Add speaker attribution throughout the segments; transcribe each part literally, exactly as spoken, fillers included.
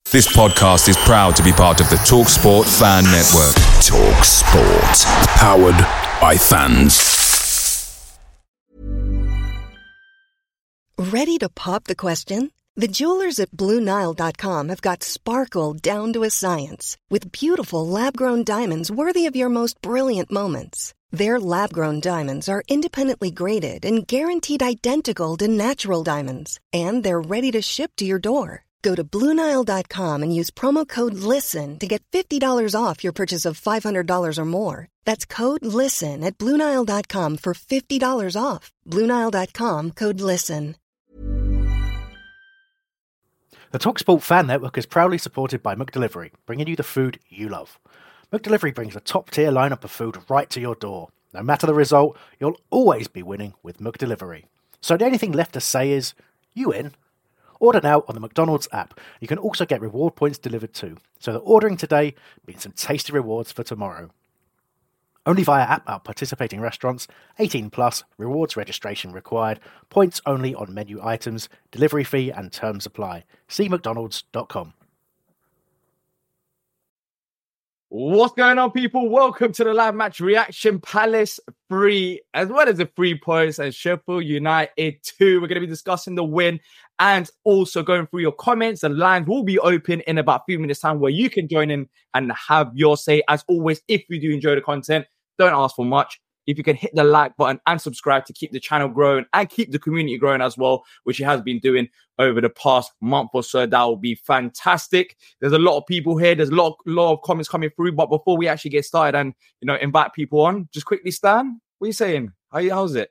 Speaker 1: This podcast is proud to be part of the TalkSport Fan Network. TalkSport. Powered by fans.
Speaker 2: Ready to pop the question? The jewelers at Blue Nile dot com have got sparkle down to a science with beautiful lab-grown diamonds worthy of your most brilliant moments. Their lab-grown diamonds are independently graded and guaranteed identical to natural diamonds, and they're ready to ship to your door. Go to Blue Nile dot com and use promo code LISTEN to get fifty dollars off your purchase of five hundred dollars or more. That's code LISTEN at Blue Nile dot com for fifty dollars off. Blue Nile dot com, code LISTEN.
Speaker 3: The TalkSport Fan Network is proudly supported by McDelivery, bringing you the food you love. McDelivery brings a top-tier lineup of food right to your door. No matter the result, you'll always be winning with McDelivery. So the only thing left to say is, you in? Order now on the McDonald's app. You can also get reward points delivered too, so that ordering today means some tasty rewards for tomorrow. Only via app at participating restaurants, eighteen plus, rewards registration required, points only on menu items, delivery fee and terms apply. See mcdonalds dot com.
Speaker 4: What's going on, people? Welcome to the live match reaction. Palace three, as well as the three points, and Sheffield United two. We're going to be discussing the win and also going through your comments. The lines will be open in about a few minutes' time where you can join in and have your say. As always, if you do enjoy the content, don't ask for much. If you can hit the like button and subscribe to keep the channel growing and keep the community growing as well, which it has been doing over the past month or so, that will be fantastic. There's a lot of people here. There's a lot, lot of comments coming through. But before we actually get started and, you know, invite people on, just quickly, Stan, what are you saying? How how's it?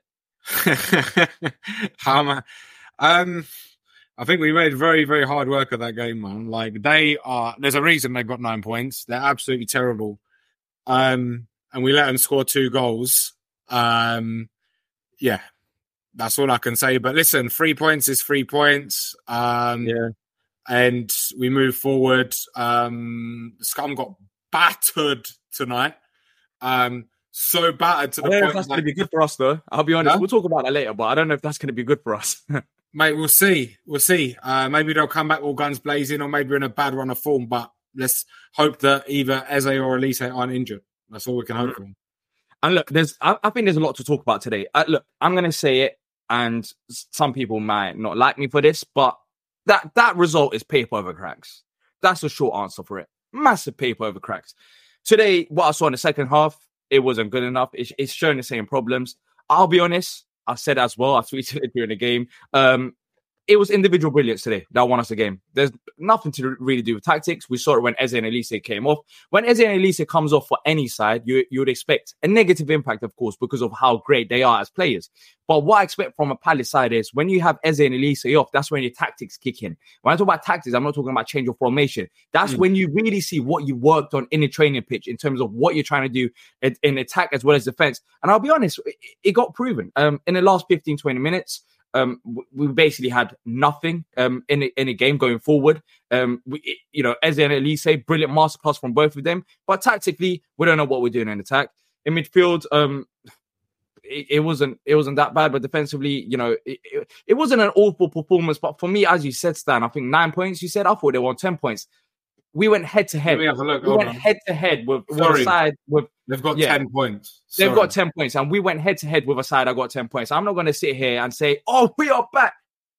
Speaker 5: How am I? Um, I think we made very, very hard work of that game, man. Like, they are, there's a reason they've got nine points. They're absolutely terrible. Um, and we let them score two goals. Um, yeah, that's all I can say. But listen, three points is three points. Um,
Speaker 4: yeah.
Speaker 5: And we move forward. Um, Scum got battered tonight. Um, so battered to the
Speaker 4: I don't
Speaker 5: point
Speaker 4: know if that's
Speaker 5: like,
Speaker 4: going to be good for us, though. I'll be honest.
Speaker 5: Huh?
Speaker 4: We'll talk about that later, but I don't know if that's going to be good for us.
Speaker 5: Mate, we'll see. We'll see. Uh, maybe they'll come back all guns blazing, or maybe in a bad run of form. But let's hope that either Eze or Elise aren't injured. That's all we can hope for.
Speaker 4: And look, there's, I, I think there's a lot to talk about today. Uh, look, I'm going to say it, and some people might not like me for this, but that, that result is paper over cracks. That's the short answer for it. Massive paper over cracks. Today, what I saw in the second half, it wasn't good enough. It's, it's showing the same problems. I'll be honest. I said as well. I tweeted it during the game. Um, It was individual brilliance today that won us the game. There's nothing to really do with tactics. We saw it when Eze and Elise came off. When Eze and Elise comes off for any side, you, you would expect a negative impact, of course, because of how great they are as players. But what I expect from a Palace side is when you have Eze and Elise off, that's when your tactics kick in. When I talk about tactics, I'm not talking about change of formation. That's mm. when you really see what you worked on in the training pitch in terms of what you're trying to do in, in attack as well as defense. And I'll be honest, it, it got proven. Um, in the last fifteen, twenty minutes, Um, we basically had nothing um, in, a, in a game going forward. Um, we, you know, Eze and Elise, brilliant masterclass from both of them. But tactically, we don't know what we're doing in attack. In midfield, um, it, it wasn't it wasn't that bad. But defensively, you know, it, it, it wasn't an awful performance. But for me, as you said, Stan, I think nine points. You said I thought they won ten points. We went head to head.
Speaker 5: Let me have a look.
Speaker 4: We
Speaker 5: Hold
Speaker 4: went
Speaker 5: on.
Speaker 4: head to head with, with
Speaker 5: Sorry.
Speaker 4: a side with.
Speaker 5: They've got
Speaker 4: Yeah.
Speaker 5: ten points. Sorry.
Speaker 4: They've got ten points, and we went head to head with a side. I got ten points. I'm not going to sit here and say, "Oh, we are back."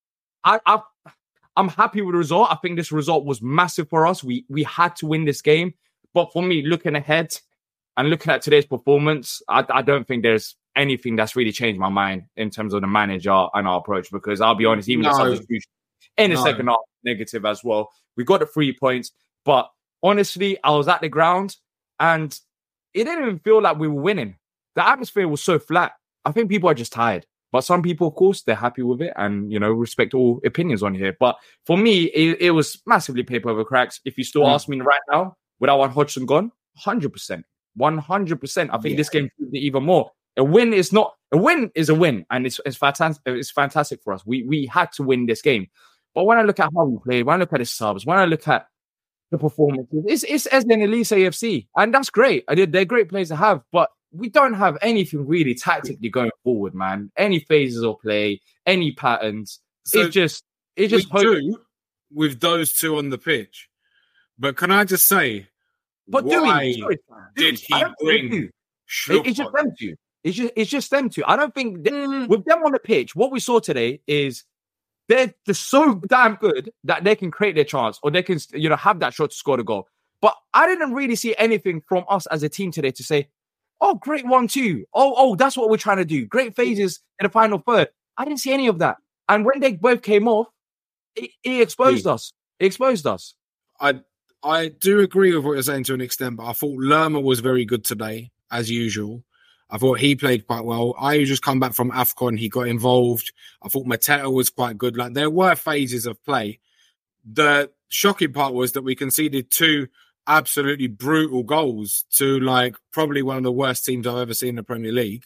Speaker 4: I, I, I'm happy with the result. I think this result was massive for us. We we had to win this game, but for me, looking ahead and looking at today's performance, I, I don't think there's anything that's really changed my mind in terms of the manager and our approach. Because I'll be honest, even
Speaker 5: No.
Speaker 4: the substitution in the
Speaker 5: No.
Speaker 4: second half negative as well. We got the three points, but honestly, I was at the ground and it didn't even feel like we were winning. The atmosphere was so flat. I think people are just tired. But some people, of course, they're happy with it and, you know, respect all opinions on here. But for me, it, it was massively paper over cracks. If you still mm. ask me right now, would I want Hodgson gone? one hundred percent. one hundred percent. I think yeah. this game proved it even more. A win is not... A win is a win. And it's, it's, fantastic, it's fantastic for us. We, we had to win this game. But when I look at how we played, when I look at the subs, when I look at the performances, it's, it's Eze and Elise A F C. And that's great. I did. They're great players to have. But we don't have anything really tactically going forward, man. Any phases of play, any patterns. So it's just, it's just
Speaker 5: we do with those two on the pitch. But can I just say,
Speaker 4: But
Speaker 5: why
Speaker 4: Dewey, sorry,
Speaker 5: did
Speaker 4: Dewey, I
Speaker 5: he
Speaker 4: don't think
Speaker 5: bring
Speaker 4: they do. It-
Speaker 5: Schlupp
Speaker 4: it's just
Speaker 5: on?
Speaker 4: them two. It's just it's just them two. I don't think that,
Speaker 5: Mm.
Speaker 4: with them on the pitch, what we saw today is they're they're so damn good that they can create their chance or they can you know have that shot to score the goal. But I didn't really see anything from us as a team today to say, "Oh, great one two. Oh, oh, that's what we're trying to do. Great phases in the final third." I didn't see any of that. And when they both came off, it, it exposed
Speaker 5: Yeah.
Speaker 4: us. It exposed us.
Speaker 5: I I do agree with what you're saying to an extent, but I thought Lerma was very good today, as usual. I thought he played quite well. I just come back from AFCON. He got involved. I thought Mateta was quite good. Like there were phases of play. The shocking part was that we conceded two absolutely brutal goals to like probably one of the worst teams I've ever seen in the Premier League.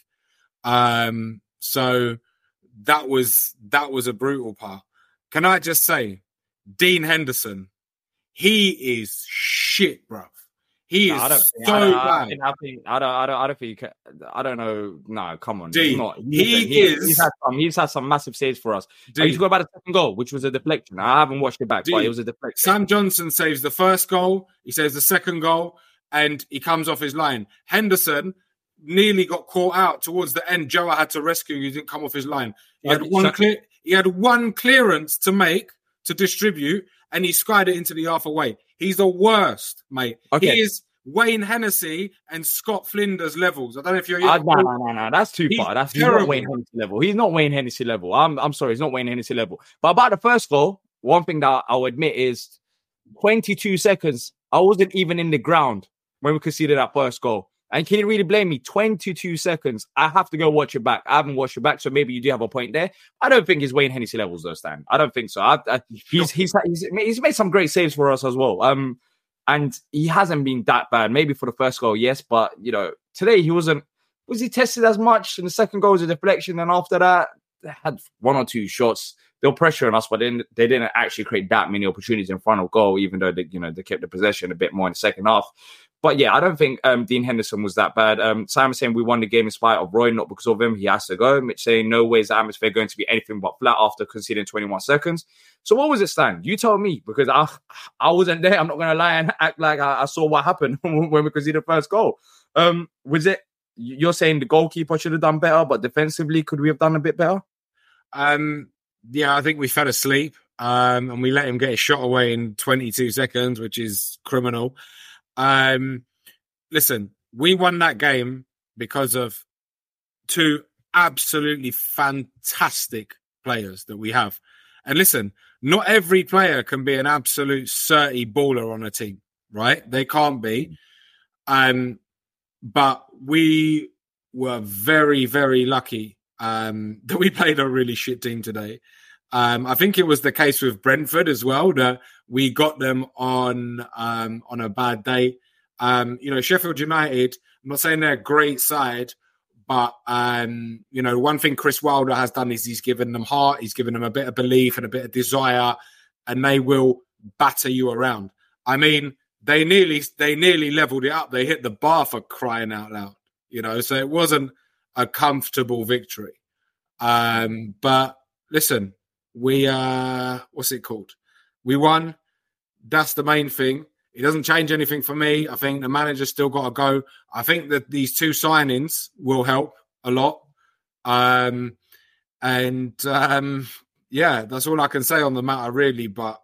Speaker 5: Um, so that was that was a brutal part. Can I just say, Dean Henderson, he is shit, bruv. He
Speaker 4: No,
Speaker 5: is
Speaker 4: I don't,
Speaker 5: so
Speaker 4: I, don't, I,
Speaker 5: bad.
Speaker 4: think, I, think, I don't. I don't. I don't think. You can, I don't know. No, come on.
Speaker 5: D,
Speaker 4: he's not.
Speaker 5: he
Speaker 4: He's, he,
Speaker 5: is-
Speaker 4: He's had some. He's had some massive saves for us.
Speaker 5: D,
Speaker 4: Are you talking about the second goal, which was a deflection? I haven't watched it back,
Speaker 5: D,
Speaker 4: but it was a deflection.
Speaker 5: Sam Johnson saves the first goal. He saves the second goal, and he comes off his line. Henderson nearly got caught out towards the end. Joa had to rescue. He didn't come off his line. He had
Speaker 4: Okay,
Speaker 5: one
Speaker 4: so-
Speaker 5: clear. He had one clearance to make to distribute, and he skied it into the halfway. He's the worst, mate.
Speaker 4: Okay.
Speaker 5: He is Wayne Hennessy and Scott Flinders levels. I don't know if you're.
Speaker 4: Uh, no, no, no, no. That's too
Speaker 5: He's
Speaker 4: far. That's he's
Speaker 5: terrible.
Speaker 4: not Wayne Hennessy level. He's not Wayne Hennessy level. I'm. I'm sorry. He's not Wayne Hennessy level. But about the first goal, one thing that I'll admit is twenty-two seconds. I wasn't even in the ground when we conceded that first goal. And can you really blame me? twenty-two seconds. I have to go watch it back. I haven't watched it back, so maybe you do have a point there. I don't think he's Wayne Hennessy levels, though, Stan. I don't think so. I, I, he's, he's he's he's made some great saves for us as well. Um, and he hasn't been that bad. Maybe for the first goal, yes, but you know, today he wasn't. Was he tested as much? And the second goal was a deflection, and after that, they had one or two shots. They were pressuring us, but then they didn't actually create that many opportunities in front of goal, even though they, you know, they kept the possession a bit more in the second half. But yeah, I don't think um, Dean Henderson was that bad. Um, Simon saying we won the game in spite of Roy, not because of him. He has to go. Mitch saying no way is the atmosphere going to be anything but flat after conceding twenty-one seconds. So what was it, Stan? You tell me, because I I wasn't there. I'm not going to lie and act like I, I saw what happened when we conceded the first goal. Um, was it, you're saying the goalkeeper should have done better, but defensively, could we have done a bit better?
Speaker 5: Um, yeah, I think we fell asleep um, and we let him get his shot away in twenty-two seconds, which is criminal. Um, listen, we won that game because of two absolutely fantastic players that we have. And listen, not every player can be an absolute certy baller on a team, right? They can't be. Um, but we were very, very lucky um, that we played a really shit team today. Um, I think it was the case with Brentford as well, that we got them on um, on a bad day. Um, you know, Sheffield United, I'm not saying they're a great side, but, um, you know, one thing Chris Wilder has done is he's given them heart, he's given them a bit of belief and a bit of desire, and they will batter you around. I mean, they nearly they nearly leveled it up. They hit the bar, for crying out loud, you know, so it wasn't a comfortable victory. Um, but listen, we, uh, what's it called? We won. That's the main thing. It doesn't change anything for me. I think the manager's still got to go. I think that these two signings will help a lot. Um, and um, yeah, that's all I can say on the matter, really. But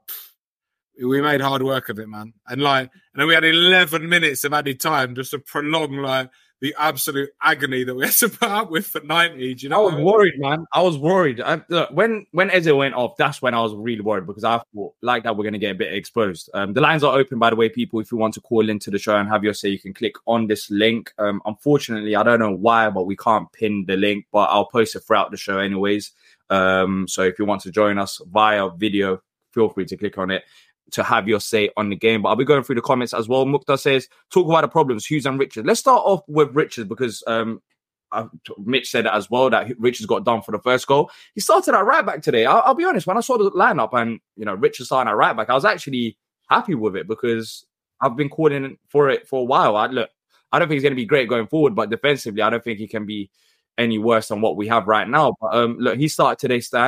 Speaker 5: we made hard work of it, man. And like, and then we had eleven minutes of added time just to prolong like the absolute agony that we had to put up with for ninety. Do you know?
Speaker 4: I was worried, man. I was worried. I, look, when when Eze went off, that's when I was really worried, because I thought like that we're going to get a bit exposed. Um, the lines are open, by the way, people. If you want to call into the show and have your say, you can click on this link. Um, unfortunately, I don't know why, but we can't pin the link. But I'll post it throughout the show, anyways. Um, so if you want to join us via video, feel free to click on it to have your say on the game. But I'll be going through the comments as well. Mukta says, talk about the problems, Hughes and Richards. Let's start off with Richards, because um, I, Mitch said it as well, that Richards got done for the first goal. He started at right back today. I'll, I'll be honest, when I saw the lineup and, you know, Richards starting at right back, I was actually happy with it, because I've been calling for it for a while. I, look, I don't think he's going to be great going forward, but defensively, I don't think he can be any worse than what we have right now. But um, look, he started today, Stan.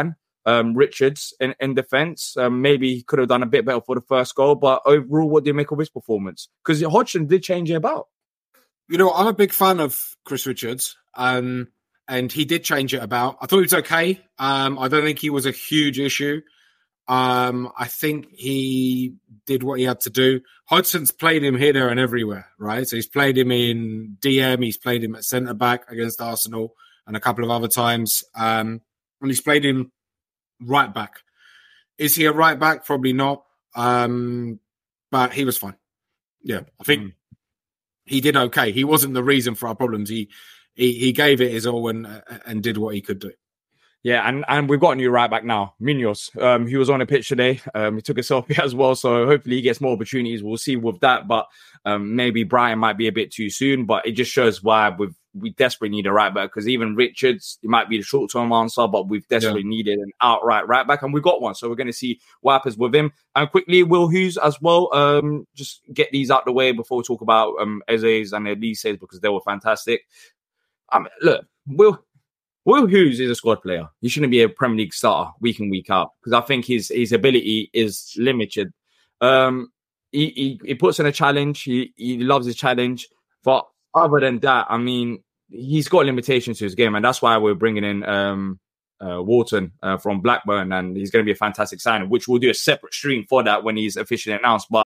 Speaker 4: um, Richards in, in defence. Um, maybe he could have done a bit better for the first goal, but overall, what do you make of his performance? Because Hodgson did change it about.
Speaker 5: You know, I'm a big fan of Chris Richards, um, and he did change it about. I thought he was okay. Um, I don't think he was a huge issue. Um, I think he did what he had to do. Hodgson's played him here, there, and everywhere, right? So he's played him in D M, he's played him at centre back against Arsenal, and a couple of other times, um, and he's played him right back. Is he a right back? Probably not. Um, but he was fine. Yeah, I think mm. he did okay. He wasn't the reason for our problems. He he, he gave it his all and uh, and did what he could do.
Speaker 4: Yeah, and, and we've got a new right back now, Munoz. Um, he was on the pitch today. Um, he took a selfie as well, so hopefully he gets more opportunities. We'll see with that, but um, maybe Brian might be a bit too soon. But it just shows why we've, we desperately need a right back, because even Richards, it might be the short-term answer, but we've desperately yeah. needed an outright right back, and we've got one. So we're going to see what happens with him. And quickly, Will Hughes as well. Um, just get these out the way before we talk about um, Eze's and Elise's, because they were fantastic. Um, look, Will... Will Hughes is a squad player. He shouldn't be a Premier League starter week in, week out, because I think his his ability is limited. Um, he, he he puts in a challenge. He he loves his challenge. But other than that, I mean, he's got limitations to his game, and that's why we're bringing in um, uh, Wharton uh, from Blackburn, and he's going to be a fantastic signing, which we'll do a separate stream for that when he's officially announced. But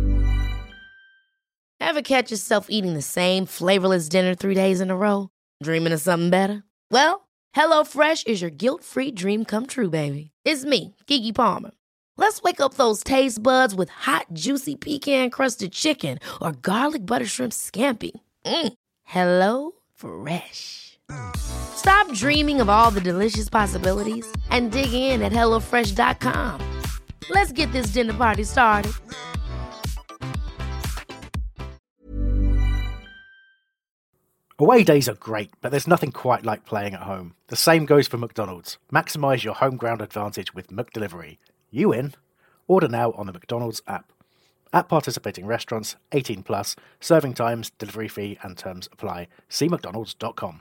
Speaker 6: ever catch yourself eating the same flavorless dinner three days in a row? Dreaming of something better? Well, HelloFresh is your guilt-free dream come true, baby. It's me, Keke Palmer. Let's wake up those taste buds with hot, juicy pecan-crusted chicken or garlic butter shrimp scampi. Mm. Hello Fresh. Stop dreaming of all the delicious possibilities and dig in at hello fresh dot com. Let's get this dinner party started.
Speaker 3: Away days are great, but there's nothing quite like playing at home. The same goes for McDonald's. Maximise your home ground advantage with McDelivery. You in? Order now on the McDonald's app. At participating restaurants, eighteen plus, serving times, delivery fee and terms apply. See mcdonalds dot com.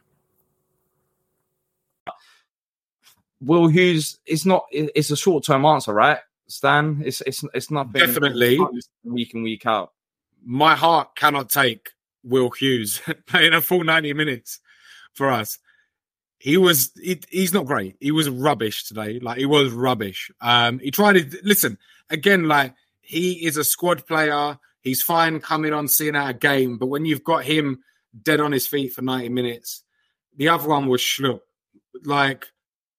Speaker 4: Will Hughes, it's not, it's a short-term answer, right, Stan? It's it's it's nothing.
Speaker 5: Definitely.
Speaker 4: Week in, week out.
Speaker 5: My heart cannot take Will Hughes playing a full ninety minutes for us. He was, he, he's not great. He was rubbish today. Like, he was rubbish. Um, he tried to, listen, again, like, he is a squad player. He's fine coming on, seeing out a game. But when you've got him dead on his feet for ninety minutes, the other one was Schlupp. Like,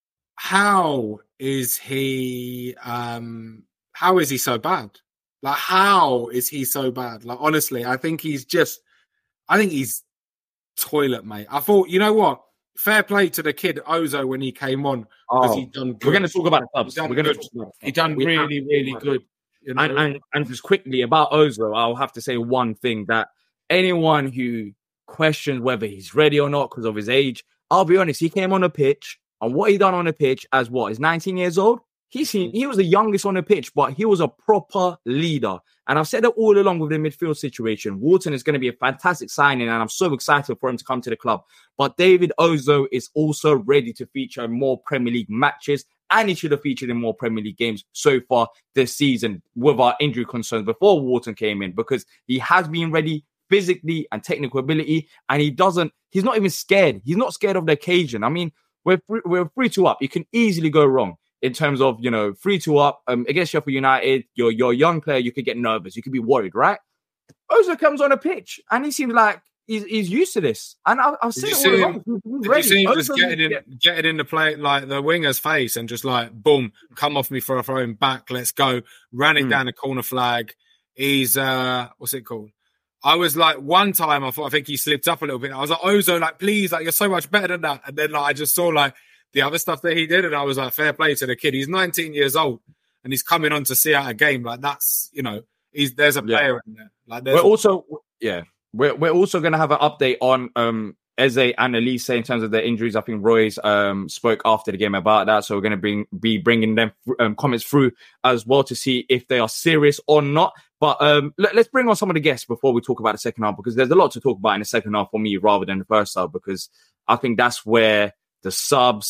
Speaker 5: how is he, um, how is he so bad? Like, how is he so bad? Like, honestly, I think he's just, I think he's toilet, mate. I thought, you know what? Fair play to the kid Ozo when he came on, because
Speaker 4: oh,
Speaker 5: he done good.
Speaker 4: We're going to talk about the subs.
Speaker 5: He done,
Speaker 4: we're going
Speaker 5: good.
Speaker 4: to talk about
Speaker 5: he done we really, really good. You know?
Speaker 4: and, and, and just quickly about Ozo, I'll have to say one thing, that anyone who questions whether he's ready or not because of his age, I'll be honest, he came on the pitch, and what he done on the pitch as what, he's nineteen years old? He's seen, he was the youngest on the pitch, but he was a proper leader. And I've said it all along with the midfield situation. Wharton is going to be a fantastic signing, and I'm so excited for him to come to the club. But David Ozo is also ready to feature in more Premier League matches, and he should have featured in more Premier League games so far this season with our injury concerns before Wharton came in, because he has been ready physically and technical ability, and he doesn't, he's not even scared. He's not scared of the occasion. I mean, we're, we're three two up. You can easily go wrong. In terms of, you know, three two up um, against Sheffield United, you're, you're a young player, you could get nervous, you could be worried, right? Ozo comes on a pitch, and he seems like he's, he's used to this. And I, I've seen it all along.
Speaker 5: Did you see him just getting in, get... getting in the play, like the winger's face, and just like, boom, come off me for a throw back, let's go. Ran it mm. down the corner flag. He's, uh, what's it called? I was like, one time, I thought, I think he slipped up a little bit. I was like, Ozo, like, please, like, you're so much better than that. And then like, I just saw like, the other stuff that he did, and I was like, fair play to the kid. He's nineteen years old, and he's coming on to see out a game. Like, that's, you know, he's there's a player yeah. in there. Like,
Speaker 4: we're a- also, yeah, we're we're also going to have an update on um Eze and Elise in terms of their injuries. I think Roy's um spoke after the game about that, so we're going to bring be bringing them um, comments through as well to see if they are serious or not. But um, let, let's bring on some of the guests before we talk about the second half, because there's a lot to talk about in the second half for me rather than the first half, because I think that's where the subs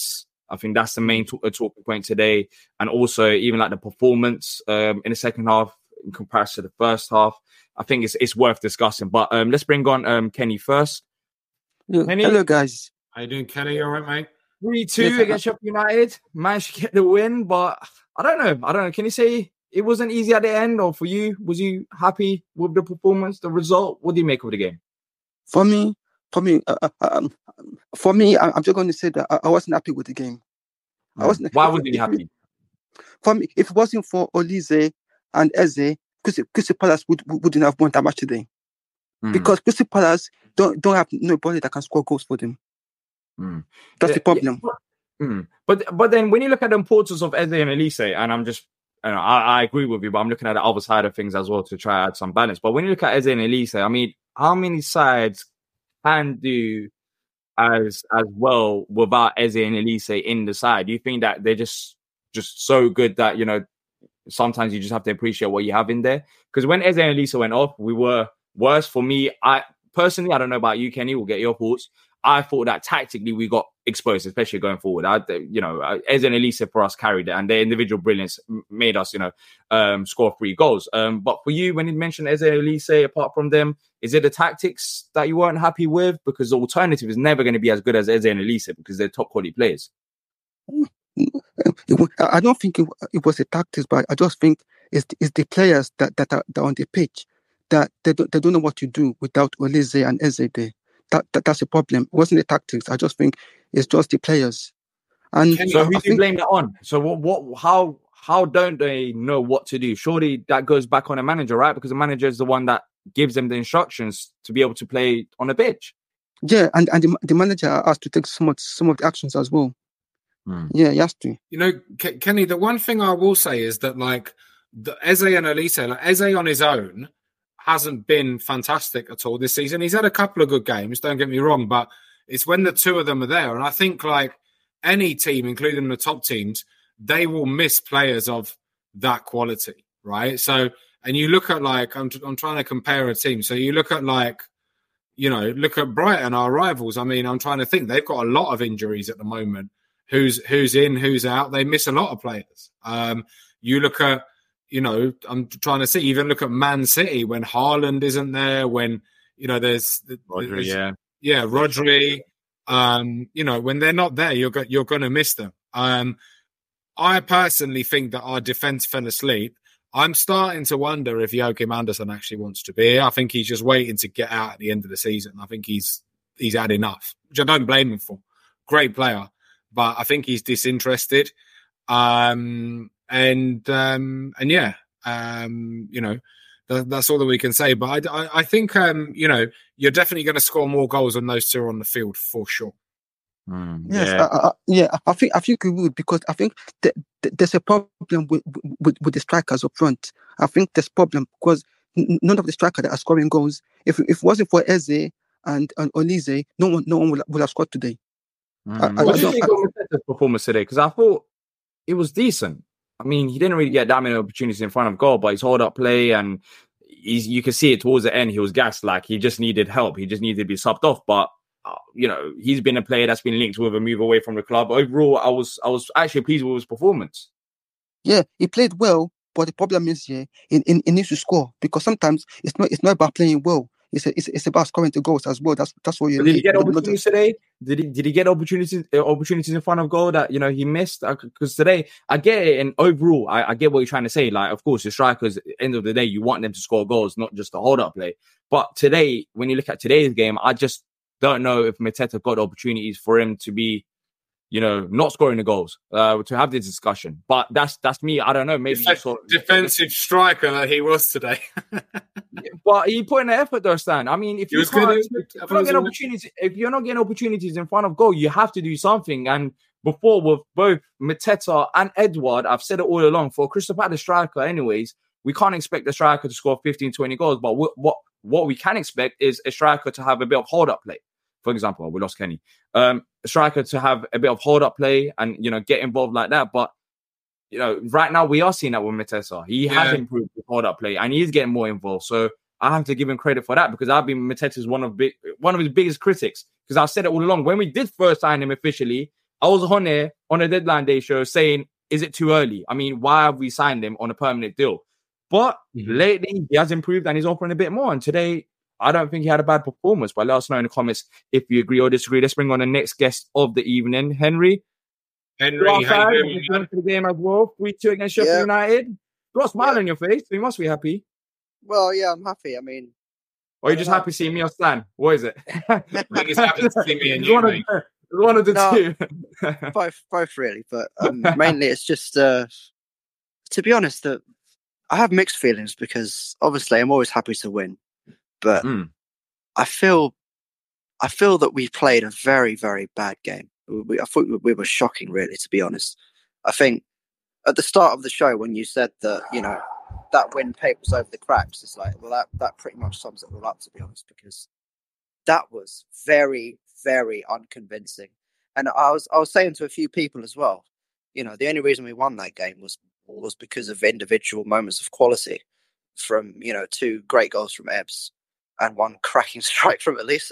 Speaker 4: I think that's the main t- talking point today. And also even like the performance um, in the second half in comparison to the first half, I think it's it's worth discussing. But um, let's bring on um, Kenny first.
Speaker 7: Hello,
Speaker 4: Kenny?
Speaker 7: hello guys.
Speaker 5: How you doing, Kenny? All right, mate?
Speaker 4: three two
Speaker 7: Yes,
Speaker 4: against Sheffield United. Managed to get the win, but I don't know. I don't know. Can you say it wasn't easy at the end, or for you, was you happy with the performance, the result? What do you make of the game?
Speaker 7: For me, for me, uh, uh, um, for me, I, I'm just going to say that I, I wasn't happy with the game. I wasn't.
Speaker 4: Why
Speaker 7: if-
Speaker 4: wasn't you
Speaker 7: if-
Speaker 4: happy?
Speaker 7: For me, if it wasn't for Olise and Eze, Crystal Crystal Palace would, wouldn't have won that match today.
Speaker 4: Mm.
Speaker 7: Because Crystal Palace don't don't have nobody that can score goals for them.
Speaker 4: Mm.
Speaker 7: That's
Speaker 4: Yeah,
Speaker 7: the problem.
Speaker 4: yeah. Mm. But but then when you look at the importance of Eze and Elise, and I'm just, you know, I, I agree with you, but I'm looking at the other side of things as well to try to add some balance. But when you look at Eze and Elise, I mean, how many sides can do as as well without Eze and Elise in the side? Do you think that they're just just so good that, you know, sometimes you just have to appreciate what you have in there? Because when Eze and Elise went off, we were worse. For me, I personally, I don't know about you, Kenny, we'll get your thoughts. I thought that tactically we got exposed, especially going forward. I, you know, Eze and Elise for us carried it, and their individual brilliance made us, you know, um, score three goals. Um, but for you, when you mentioned Eze and Elise, apart from them, is it the tactics that you weren't happy with? Because the alternative is never going to be as good as Eze and Elise because they're top quality players.
Speaker 7: It wa- I don't think it, it was the tactics, but I just think it's, it's the players that, that, are, that are on the pitch that they don't, they don't know what to do without Olise and Eze there. That, that that's the problem. It wasn't the tactics. I just think it's just the players. And
Speaker 4: So
Speaker 7: I,
Speaker 4: who
Speaker 7: I
Speaker 4: do you
Speaker 7: think,
Speaker 4: blame that on? So what, what, how, how don't they know what to do? Surely that goes back on a manager, right? Because the manager is the one that gives them the instructions to be able to play on the pitch.
Speaker 7: yeah, and, and the, the manager has to take some of some of the actions as well.
Speaker 4: Hmm.
Speaker 7: Yeah, he has to.
Speaker 5: You know, K- Kenny, the one thing I will say is that, like, the Eze and Elise, like, Eze on his own hasn't been fantastic at all this season. He's had a couple of good games, don't get me wrong, but it's when the two of them are there. And I think, like, any team, including the top teams, they will miss players of that quality, right? So, and you look at, like, I'm, I'm trying to compare a team. So you look at, like, you know, look at Brighton, our rivals. I mean, I'm trying to think. They've got a lot of injuries at the moment. Who's who's in, who's out. They miss a lot of players. Um, you look at, you know, I'm trying to see, even look at Man City when Haaland isn't there, when, you know, there's,
Speaker 4: Rodri,
Speaker 5: there's
Speaker 4: yeah.
Speaker 5: yeah, Rodri, um, you know, when they're not there, you're go- you're going to miss them. Um, I personally think that our defense fell asleep. I'm starting to wonder if Joachim Andersen actually wants to be here. I think he's just waiting to get out at the end of the season. I think he's he's had enough, which I don't blame him for. Great player. But I think he's disinterested. Um, and, um, and yeah, um, you know, that, that's all that we can say. But I, I, I think, um, you know, you're definitely going to score more goals when those two are on the field for sure.
Speaker 4: Mm,
Speaker 7: Yes,
Speaker 4: yeah.
Speaker 7: I, I, yeah. I think I think we would, because I think th- th- there's a problem with, with with the strikers up front. I think there's a problem because n- none of the strikers that are scoring goals. If if it wasn't for Eze and, and Olise, no one no one would, would have scored today.
Speaker 4: Mm.
Speaker 7: I- I
Speaker 4: What do you
Speaker 7: don't-
Speaker 4: think
Speaker 7: I-
Speaker 4: of Mateta's performance today? Because I thought it was decent. I mean, he didn't really get that many opportunities in front of goal, but his hold up play, and he's, you can see it towards the end, he was gassed. Like, he just needed help. He just needed to be subbed off. But, uh, you know, he's been a player that's been linked with a move away from the club. Overall, I was I was actually pleased with his performance.
Speaker 7: Yeah, he played well, but the problem is, yeah, he, he, he needs to score, because sometimes it's not it's not about playing well. It's a, it's, it's about scoring the goals as well. That's that's what you
Speaker 4: But
Speaker 7: need.
Speaker 4: did he get
Speaker 7: Not- not
Speaker 4: opportunities
Speaker 7: just-
Speaker 4: today? Did he did he get opportunities uh, opportunities in front of goal that, you know, he missed? Because today, I get it, and overall, I, I get what you're trying to say. Like, of course, the strikers, at the end of the day, you want them to score goals, not just the hold up play. But today, when you look at today's game, I just don't know if Mateta got opportunities for him to be, you know, not scoring the goals, uh, to have this discussion. But that's that's me. I don't know. Maybe you
Speaker 5: Def-
Speaker 4: saw,
Speaker 5: defensive striker that he was today.
Speaker 4: but he put in the effort though, Stan. I mean, if
Speaker 5: He
Speaker 4: you
Speaker 5: was
Speaker 4: can't,
Speaker 5: good.
Speaker 4: if
Speaker 5: I
Speaker 4: you're
Speaker 5: thought
Speaker 4: not
Speaker 5: he was
Speaker 4: getting
Speaker 5: all right.
Speaker 4: opportunities, if you're not getting opportunities in front of goal, you have to do something. And before, with both Mateta and Edward, I've said it all along, for a Crystal Palace striker, anyways, we can't expect the striker to score fifteen, twenty goals. But what what what we can expect is a striker to have a bit of hold up play. For example, we lost Kenny. Um, a striker to have a bit of hold up play and, you know, get involved like that. But, you know, right now we are seeing that with Mateta. He
Speaker 5: Yeah.
Speaker 4: has improved his hold up play and he is getting more involved. So I have to give him credit for that, because I've been Mateta's one of big, one of his biggest critics. Because I've said it all along. When we did first sign him officially, I was on here on a deadline day show saying, is it too early? I mean, why have we signed him on a permanent deal? But mm-hmm. lately, he has improved and he's offering a bit more. And today, I don't think he had a bad performance. But let us know in the comments if you agree or disagree. Let's bring on the next guest of the evening, Henry.
Speaker 5: Henry, how you doing,
Speaker 4: man? For the game as well, three two against Sheffield yeah. United. You got a smile yeah. on your face, so you must be happy.
Speaker 8: Well, yeah, I'm happy. I mean,
Speaker 4: or are you just happy seeing me or Stan? What is it?
Speaker 5: I think it's happy to see me and you, one,
Speaker 4: of, one of the
Speaker 8: no,
Speaker 4: two.
Speaker 8: both, both really, but um, mainly it's just uh, to be honest that I have mixed feelings because obviously I'm always happy to win, but mm. I feel I feel that we played a very, very bad game. We, I thought we were shocking, really, to be honest. I think at the start of the show when you said that, you know, that win papers over the cracks, it's like, well, that, that pretty much sums it all up, to be honest, because that was very, very unconvincing. And I was I was saying to a few people as well, you know, the only reason we won that game was was because of individual moments of quality from, you know, two great goals from Ebbs and one cracking strike from Elise.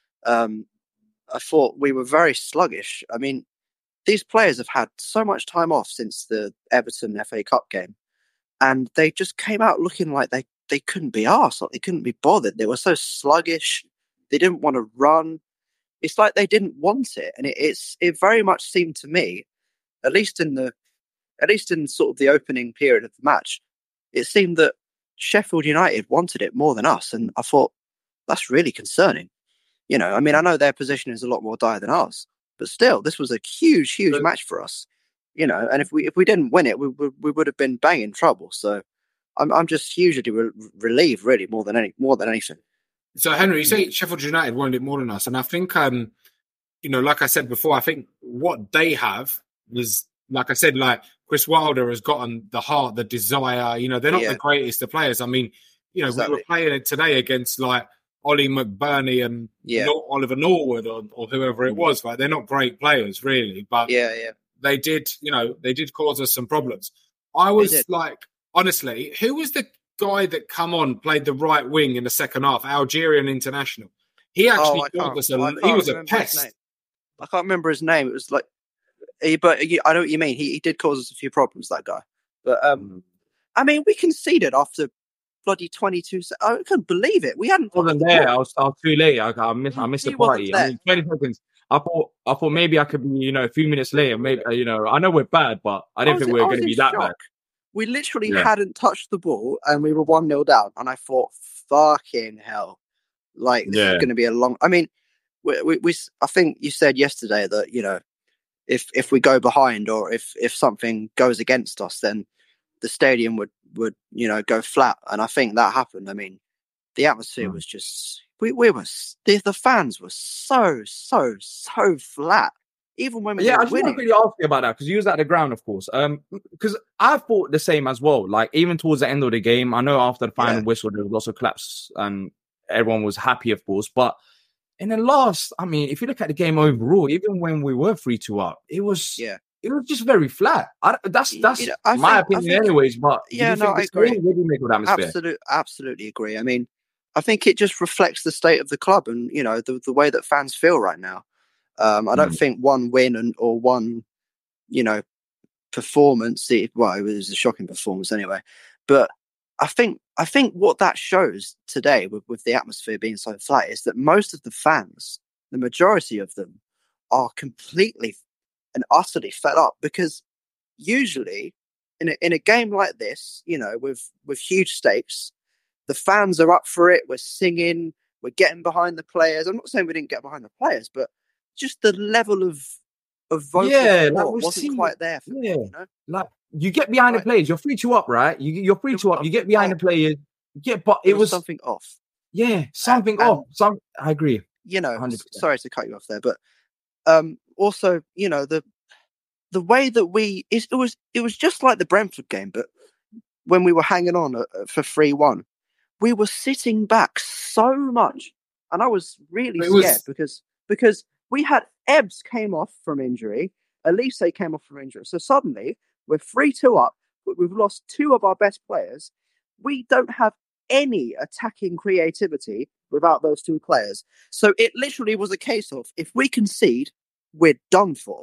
Speaker 8: Um, I thought we were very sluggish. I mean, these players have had so much time off since the Everton F A Cup game, and they just came out looking like they, they couldn't be arsed, like they couldn't be bothered. They were so sluggish. They didn't want to run. It's like they didn't want it, and it, it's it very much seemed to me, at least in the at least in sort of the opening period of the match, it seemed that Sheffield United wanted it more than us, and I thought that's really concerning. You know, I mean, I know their position is a lot more dire than ours, but still, this was a huge, huge but, match for us. You know, and if we if we didn't win it, we we, we would have been banging trouble. So, I'm I'm just hugely re- relieved, really, more than any more than anything.
Speaker 5: So, Henry, you say Sheffield United wanted it more than us, and I think, um, you know, like I said before, I think what they have is, like I said, like Chris Wilder has gotten the heart, the desire. You know, they're not yeah. the greatest of players. I mean, you know, exactly. we were playing it today against like Ollie McBurney and yeah. Oliver Norwood or, or whoever it was. Right, they're not great players, really, but
Speaker 8: yeah, yeah,
Speaker 5: they did. You know, they did cause us some problems. I was like, honestly, who was the guy that come on played the right wing in the second half? Algerian international. He actually
Speaker 8: oh,
Speaker 5: caused us a. He was a pest.
Speaker 8: I can't remember his name. It was like. He, but he, I know what you mean. He, he did cause us a few problems, that guy. But um, mm. I mean, we conceded after bloody twenty-two. Se- I couldn't believe it. We hadn't.
Speaker 4: I wasn't there. I was, I was too late. I, I missed. I missed the party. I mean, twenty seconds. I thought. I thought maybe I could be, you know, a few minutes later. Maybe you know. I know we're bad, but I didn't I think we were going to be that shock. bad.
Speaker 8: We literally yeah. hadn't touched the ball, and we were one nil down. And I thought, fucking hell, like this yeah. is going to be a long. I mean, we, we, we. I think you said yesterday that you know. If if we go behind or if, if something goes against us, then the stadium would, would, you know, go flat. And I think that happened. I mean, the atmosphere mm. was just, we, we were, the, the fans were so, so, so flat. Even when we
Speaker 4: yeah,
Speaker 8: were
Speaker 4: I just
Speaker 8: winning.
Speaker 4: want to really ask you about that because you was at the ground, of course. Um, because I thought the same as well. Like even towards the end of the game, I know after the final yeah. whistle, there was lots of claps and everyone was happy, of course. But in the last, I mean, if you look at the game overall, even when we were three two up, it was
Speaker 8: yeah.
Speaker 4: it was just very flat. I, that's that's you know, my think, opinion, think, anyways. But
Speaker 8: yeah, no, I agree. Absolutely, absolutely agree. I mean, I think it just reflects the state of the club and you know the the way that fans feel right now. Um, I don't mm. think one win and or one, you know, performance. Well, it was a shocking performance anyway, but. I think I think what that shows today with, with the atmosphere being so flat is that most of the fans, the majority of them, are completely and utterly fed up because usually in a, in a game like this, you know, with, with huge stakes, the fans are up for it. We're singing, we're getting behind the players. I'm not saying we didn't get behind the players, but just the level of of vocal
Speaker 4: yeah,
Speaker 8: support
Speaker 4: like
Speaker 8: wasn't
Speaker 4: seen,
Speaker 8: quite there for
Speaker 4: yeah.
Speaker 8: me. You know?
Speaker 4: Like you get behind right. the players, you're free to up, right? You you're free to up. You get behind the players, yeah, but it
Speaker 8: there was,
Speaker 4: was
Speaker 8: something off.
Speaker 4: Yeah, something
Speaker 8: and,
Speaker 4: off. Some I agree.
Speaker 8: You know, one hundred percent. Sorry to cut you off there, but um, also, you know, the the way that we it, it was it was just like the Brentford game, but when we were hanging on uh, for three one, we were sitting back so much, and I was really it scared was... because because we had Ebbs came off from injury. Elise came off from injury. So suddenly, we're three two up, but we've lost two of our best players. We don't have any attacking creativity without those two players. So it literally was a case of, if we concede, we're done for.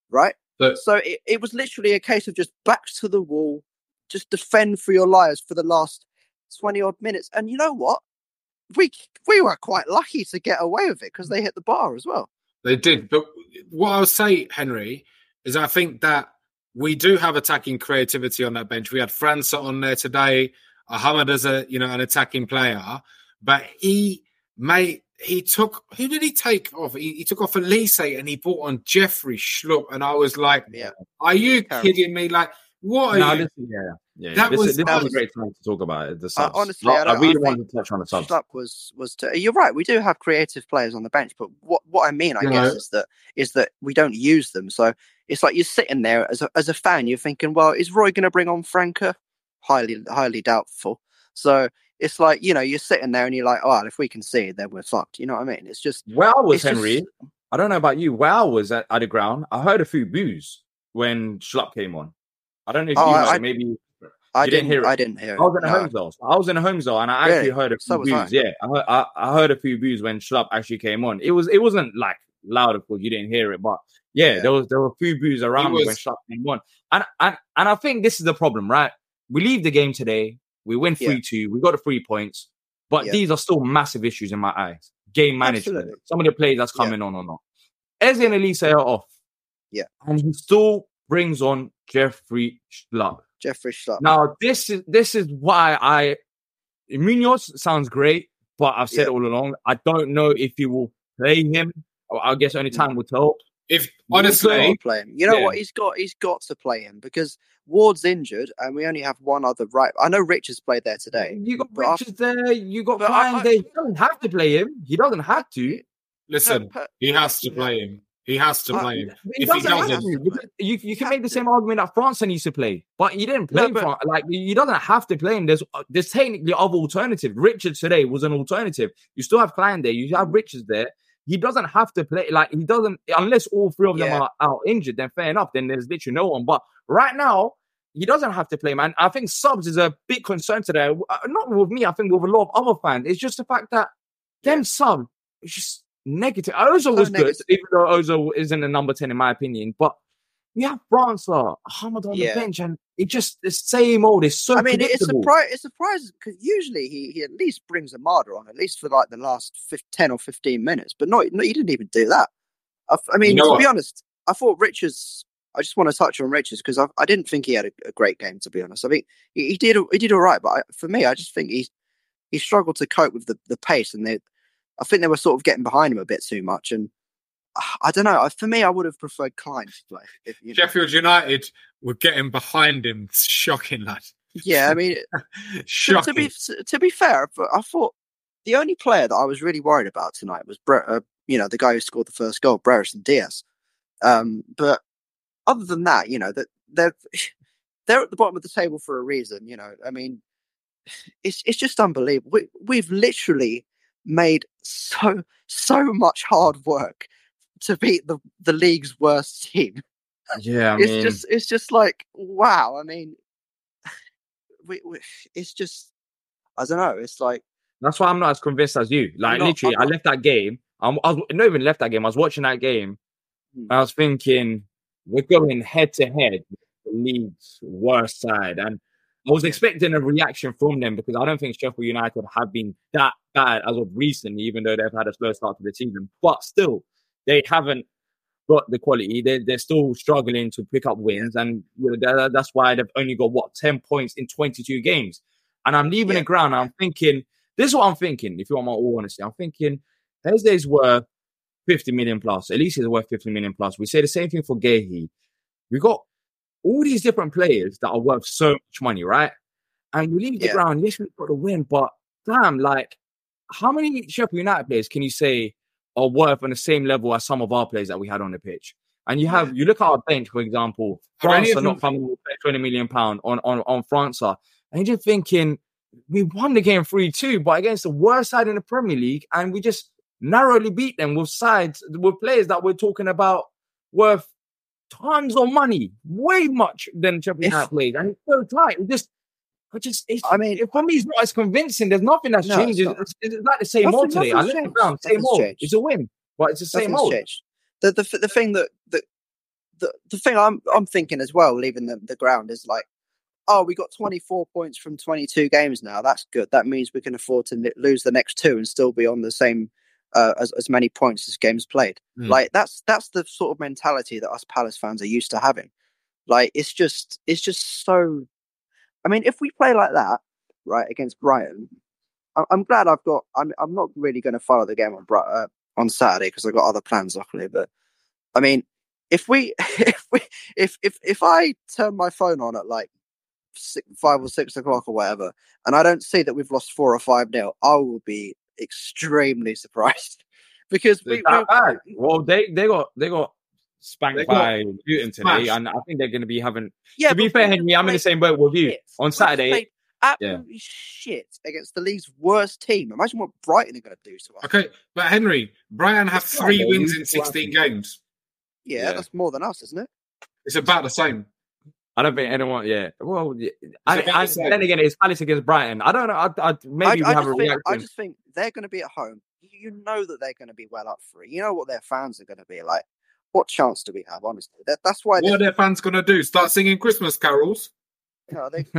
Speaker 8: right?
Speaker 5: But,
Speaker 8: so it, it was literally a case of just backs to the wall, just defend for your lives for the last twenty odd minutes. And you know what? We we were quite lucky to get away with it because they hit the bar as well.
Speaker 5: They did. But what I'll say, Henry, is I think that we do have attacking creativity on that bench. We had França on there today. Ahmad as a you know an attacking player, but he made he took who did he take off? He, he took off Elise and he brought on Jeffrey Schlupp, and I was like,
Speaker 8: yeah.
Speaker 5: "Are you
Speaker 8: Terrible.
Speaker 5: kidding me? Like, what are
Speaker 4: no,
Speaker 5: you?"
Speaker 4: This, yeah, yeah.
Speaker 5: That
Speaker 4: this,
Speaker 5: was-
Speaker 4: is, this
Speaker 5: that
Speaker 4: is
Speaker 5: was-
Speaker 4: a great time to talk about it. The
Speaker 8: Uh,
Speaker 4: subs.
Speaker 8: honestly, I
Speaker 4: I,
Speaker 8: don't-
Speaker 4: really
Speaker 8: I
Speaker 4: wanted
Speaker 8: think
Speaker 4: to touch on the subs.
Speaker 8: Schlupp was was. To, you're right. We do have creative players on the bench, but what, what I mean, I
Speaker 5: No.
Speaker 8: guess, is that is that we don't use them. So it's like you're sitting there as a as a fan, you're thinking, well, is Roy going to bring on Franca? Highly highly doubtful. So it's like, you know, you're sitting there and you're like, oh, well, if we can see it, then we're fucked. You know what I mean? It's just
Speaker 4: Where I was,
Speaker 8: it's just-
Speaker 4: Henry, I don't know about you. Where I was at, at the ground, I heard a few boos when Schlupp came on. I don't know if
Speaker 8: Oh,
Speaker 4: you
Speaker 8: I-
Speaker 4: heard
Speaker 8: I-
Speaker 4: it. Maybe
Speaker 8: I
Speaker 4: you didn't
Speaker 8: didn't,
Speaker 4: hear it.
Speaker 8: I didn't hear it.
Speaker 4: I was in a
Speaker 8: no.
Speaker 4: home zone. I was in a home zone, and I actually
Speaker 8: Really?
Speaker 4: heard a few
Speaker 8: So was I.
Speaker 4: boos. Yeah, I heard, I, I heard a few boos when Schlupp actually came on. It was it wasn't like loud, of course, you didn't hear it, but yeah,
Speaker 8: Yeah.
Speaker 4: there was there were a few boos around me when
Speaker 5: was-
Speaker 4: Schlupp came on, and and and I think this is the problem, right? We leave the game today, we win
Speaker 8: Yeah.
Speaker 4: three two, we got the three points, but
Speaker 8: Yeah.
Speaker 4: these are still massive issues in my eyes. Game management,
Speaker 8: Absolutely.
Speaker 4: some of the plays that's
Speaker 8: Yeah.
Speaker 4: coming on or not. Eze and Elise are off,
Speaker 8: Yeah.
Speaker 4: and he still brings on Jeffrey Schlupp.
Speaker 8: Jeffrey Schlupp.
Speaker 4: Now, this is this is why I Munoz sounds great, but I've said
Speaker 8: Yeah.
Speaker 4: all along, I don't know if he will play him. I guess only time will tell.
Speaker 5: If
Speaker 8: He's got
Speaker 5: honestly,
Speaker 8: to play him. You know
Speaker 5: yeah.
Speaker 8: what? He's got he's got to play him because Ward's injured and we only have one other right. I know Richards played there today.
Speaker 4: You got
Speaker 8: But I-
Speaker 4: Richards there, you got
Speaker 8: but I-
Speaker 4: Fine
Speaker 8: I-
Speaker 4: there. He doesn't have to play him. He doesn't have to.
Speaker 5: listen,
Speaker 8: Per- per-
Speaker 5: he has to play him. He has to
Speaker 8: Uh,
Speaker 5: play him.
Speaker 4: He
Speaker 5: If he
Speaker 4: doesn't have
Speaker 5: doesn't,
Speaker 4: to. Because You, you can
Speaker 8: Have
Speaker 4: make the
Speaker 8: to.
Speaker 4: same argument that France used to play, but he didn't play
Speaker 8: No, but-
Speaker 4: Fran- like he doesn't have to play him. There's there's technically other alternatives. Richards today was an alternative. You still have Klein there. You have Richards there. He doesn't have to play. Like he doesn't unless all three of them
Speaker 8: Yeah.
Speaker 4: are out injured. Then fair enough. Then there's literally no one. But right now he doesn't have to play, man. I think subs is a big concern today. Uh, Not with me. I think with a lot of other fans. It's just the fact that them sub is just negative. Ozo
Speaker 8: So
Speaker 4: was
Speaker 8: negative.
Speaker 4: good, even though Ozo isn't a number ten in my opinion. But we have França, Ahmad on
Speaker 8: Yeah.
Speaker 4: the bench, and it just the same old. It's so
Speaker 8: I mean, it's
Speaker 4: predictable.
Speaker 8: surprising. It's surprising because usually he, he at least brings Amada on, at least for like the last fif- ten or fifteen minutes. But no, no, he didn't even do that. I, f- I mean,
Speaker 5: You know
Speaker 8: to
Speaker 5: what?
Speaker 8: be honest, I thought Richards. I just want to touch on Richards because I, I didn't think he had a, a great game. To be honest, I think he, he did he did all right, but I, for me, I just think he he struggled to cope with the, the pace, and they, I think they were sort of getting behind him a bit too much. And I don't know. For me, I would have preferred Klein to play. If, you know.
Speaker 5: Sheffield United were getting behind him. It's shocking, lad.
Speaker 8: Yeah, I mean, to,
Speaker 5: Shocking.
Speaker 8: to be to be fair, but I thought the only player that I was really worried about tonight was Bre- uh, you know the guy who scored the first goal, Brereton Diaz. Um, but other than that, you know that they're they're at the bottom of the table for a reason. You know, I mean, it's it's just unbelievable. We, we've literally made so so much hard work to beat the the league's worst team.
Speaker 4: yeah, I
Speaker 8: it's
Speaker 4: mean,
Speaker 8: just it's just like wow. I mean, we, we it's just I don't know. It's like
Speaker 4: that's why I'm not as convinced as you. Like
Speaker 8: not-
Speaker 4: literally,
Speaker 8: I'm
Speaker 4: I
Speaker 8: not-
Speaker 4: left that game. I'm, I was not even left that game. I was watching that game,
Speaker 8: Hmm.
Speaker 4: and I was thinking we're going head to head with the league's worst side, and I was expecting a reaction from them because I don't think Sheffield United have been that bad as of recently, even though they've had a slow start to the season. But still, they haven't got the quality. They're, they're still struggling to pick up wins, and you know, that, that's why they've only got what ten points in twenty-two games. And I'm leaving
Speaker 8: Yeah.
Speaker 4: the ground. And I'm thinking, this is what I'm thinking. If you want my all honesty, I'm thinking Thursday's worth fifty million plus. At least it's worth fifty million plus. We say the same thing for Gehi. We got all these different players that are worth so much money, right? And you leave the
Speaker 8: Yeah.
Speaker 4: ground, yes, we've got to win, but damn, like, how many Sheffield United players can you say are worth on the same level as some of our players that we had on the pitch? And you have, you look at our bench, for example,
Speaker 5: Are any
Speaker 4: France
Speaker 5: of
Speaker 4: are not
Speaker 5: them-
Speaker 4: coming with twenty million pounds on, on, on France, and you're just thinking, we won the game three two, but against the worst side in the Premier League, and we just narrowly beat them with sides, with players that we're talking about worth tons of money, way much than Sheffield
Speaker 8: If-
Speaker 4: United played, and it's so tight. It just, it just, it's,
Speaker 8: I mean-
Speaker 4: it, for me, it's not as convincing. There's nothing that's
Speaker 8: No,
Speaker 4: changed.
Speaker 8: it's
Speaker 4: It's,
Speaker 8: not.
Speaker 4: it's, it's like the same
Speaker 8: Nothing-
Speaker 4: old today. I
Speaker 8: nothing's
Speaker 4: left the
Speaker 8: changed.
Speaker 4: ground, same
Speaker 8: Nothing's
Speaker 4: old.
Speaker 8: changed.
Speaker 4: It's a win, but it's the same
Speaker 8: nothing's
Speaker 4: old.
Speaker 8: changed. The the the thing that that the the thing I'm I'm thinking as well, leaving the, the ground is like, oh, we got twenty-four points from twenty-two games now. That's good. That means we can afford to n- lose the next two and still be on the same uh, as as many points as games played.
Speaker 5: Mm.
Speaker 8: Like that's that's the sort of mentality that us Palace fans are used to having. Like it's just it's just so. I mean, if we play like that, right, against Brighton, I- I'm glad I've got. I'm I'm not really going to follow the game on Bri- uh, on Saturday because I've got other plans, luckily. But I mean, if we if we if if if I turn my phone on at like six, five or six o'clock or whatever, and I don't see that we've lost four or five nil, I will be extremely surprised because we,
Speaker 4: that
Speaker 8: we
Speaker 4: bad. Well, they they got they got spanked
Speaker 5: They got
Speaker 4: by Luton today,
Speaker 5: smashed.
Speaker 4: and I think they're going to be having.
Speaker 8: yeah.
Speaker 4: to be
Speaker 8: but
Speaker 4: fair,
Speaker 8: we
Speaker 4: Henry, I'm in the
Speaker 8: played
Speaker 4: same boat with you.
Speaker 8: shit.
Speaker 4: On
Speaker 8: We
Speaker 4: Saturday,
Speaker 8: played absolutely shit against the league's worst team. Imagine what Brighton are going to do to us.
Speaker 5: Okay, but Henry, Brighton have
Speaker 4: It's not,
Speaker 5: three
Speaker 4: though.
Speaker 5: wins
Speaker 4: You
Speaker 5: in
Speaker 4: just want
Speaker 5: sixteen
Speaker 4: to-
Speaker 5: games.
Speaker 8: Yeah,
Speaker 4: Yeah.
Speaker 8: that's more than us, isn't it?
Speaker 5: It's about the same.
Speaker 4: I don't think anyone. Yeah. Well, yeah. I,
Speaker 5: about
Speaker 4: I,
Speaker 5: the same.
Speaker 4: then again, it's Palace against Brighton. I don't know. I, I, maybe
Speaker 8: I,
Speaker 4: we
Speaker 8: I
Speaker 4: have a
Speaker 8: just think,
Speaker 4: reaction.
Speaker 8: I just think they're going to be at home. You know that they're going to be well up for it. You know what their fans are going to be like. What chance do we have? Honestly, that, that's why.
Speaker 5: What are their fans going to do? Start singing Christmas carols?
Speaker 8: You know, they,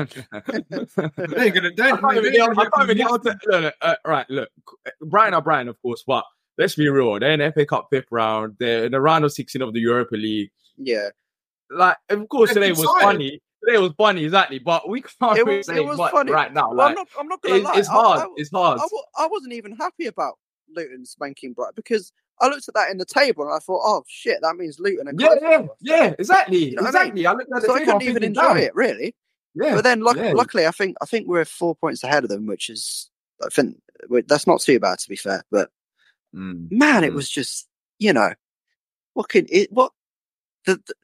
Speaker 5: They're going to. They're,
Speaker 4: I can't even
Speaker 5: they're
Speaker 4: get,
Speaker 5: gonna
Speaker 4: I can't even get
Speaker 5: be-
Speaker 4: on to, look, look, uh, right, look, Brighton are Brighton, of course, but let's be real. They're in the F A Cup fifth round. They're in the round of sixteen of the Europa League.
Speaker 8: yeah,
Speaker 4: Like, of course,
Speaker 5: They're
Speaker 4: today was
Speaker 5: excited.
Speaker 4: funny. Today was funny, exactly, but we can't
Speaker 8: it
Speaker 4: really
Speaker 8: was,
Speaker 4: say
Speaker 8: it was
Speaker 4: much
Speaker 8: funny.
Speaker 4: right now.
Speaker 8: Well,
Speaker 4: Like,
Speaker 8: I'm not. I'm not going to
Speaker 4: it's,
Speaker 8: lie.
Speaker 4: it's
Speaker 8: I-
Speaker 4: hard.
Speaker 8: I,
Speaker 4: it's hard.
Speaker 8: I, wa- I wasn't even happy about Luton spanking Brighton because I looked at that in the table and I thought, oh shit, that means Luton are
Speaker 4: yeah,
Speaker 8: close
Speaker 4: yeah,
Speaker 8: to us.
Speaker 4: yeah, exactly,
Speaker 8: You know what I mean?
Speaker 4: exactly. I, looked at the
Speaker 8: So I
Speaker 4: table, I'm
Speaker 8: couldn't even
Speaker 4: thinking,
Speaker 8: enjoy
Speaker 4: damn.
Speaker 8: it really.
Speaker 4: Yeah,
Speaker 8: But then, luck-
Speaker 4: yeah.
Speaker 8: luckily, I think I think we're four points ahead of them, which is I think we- that's not too bad to be fair. But
Speaker 4: Mm,
Speaker 8: man, it
Speaker 4: mm.
Speaker 8: was just you know what can it what the, the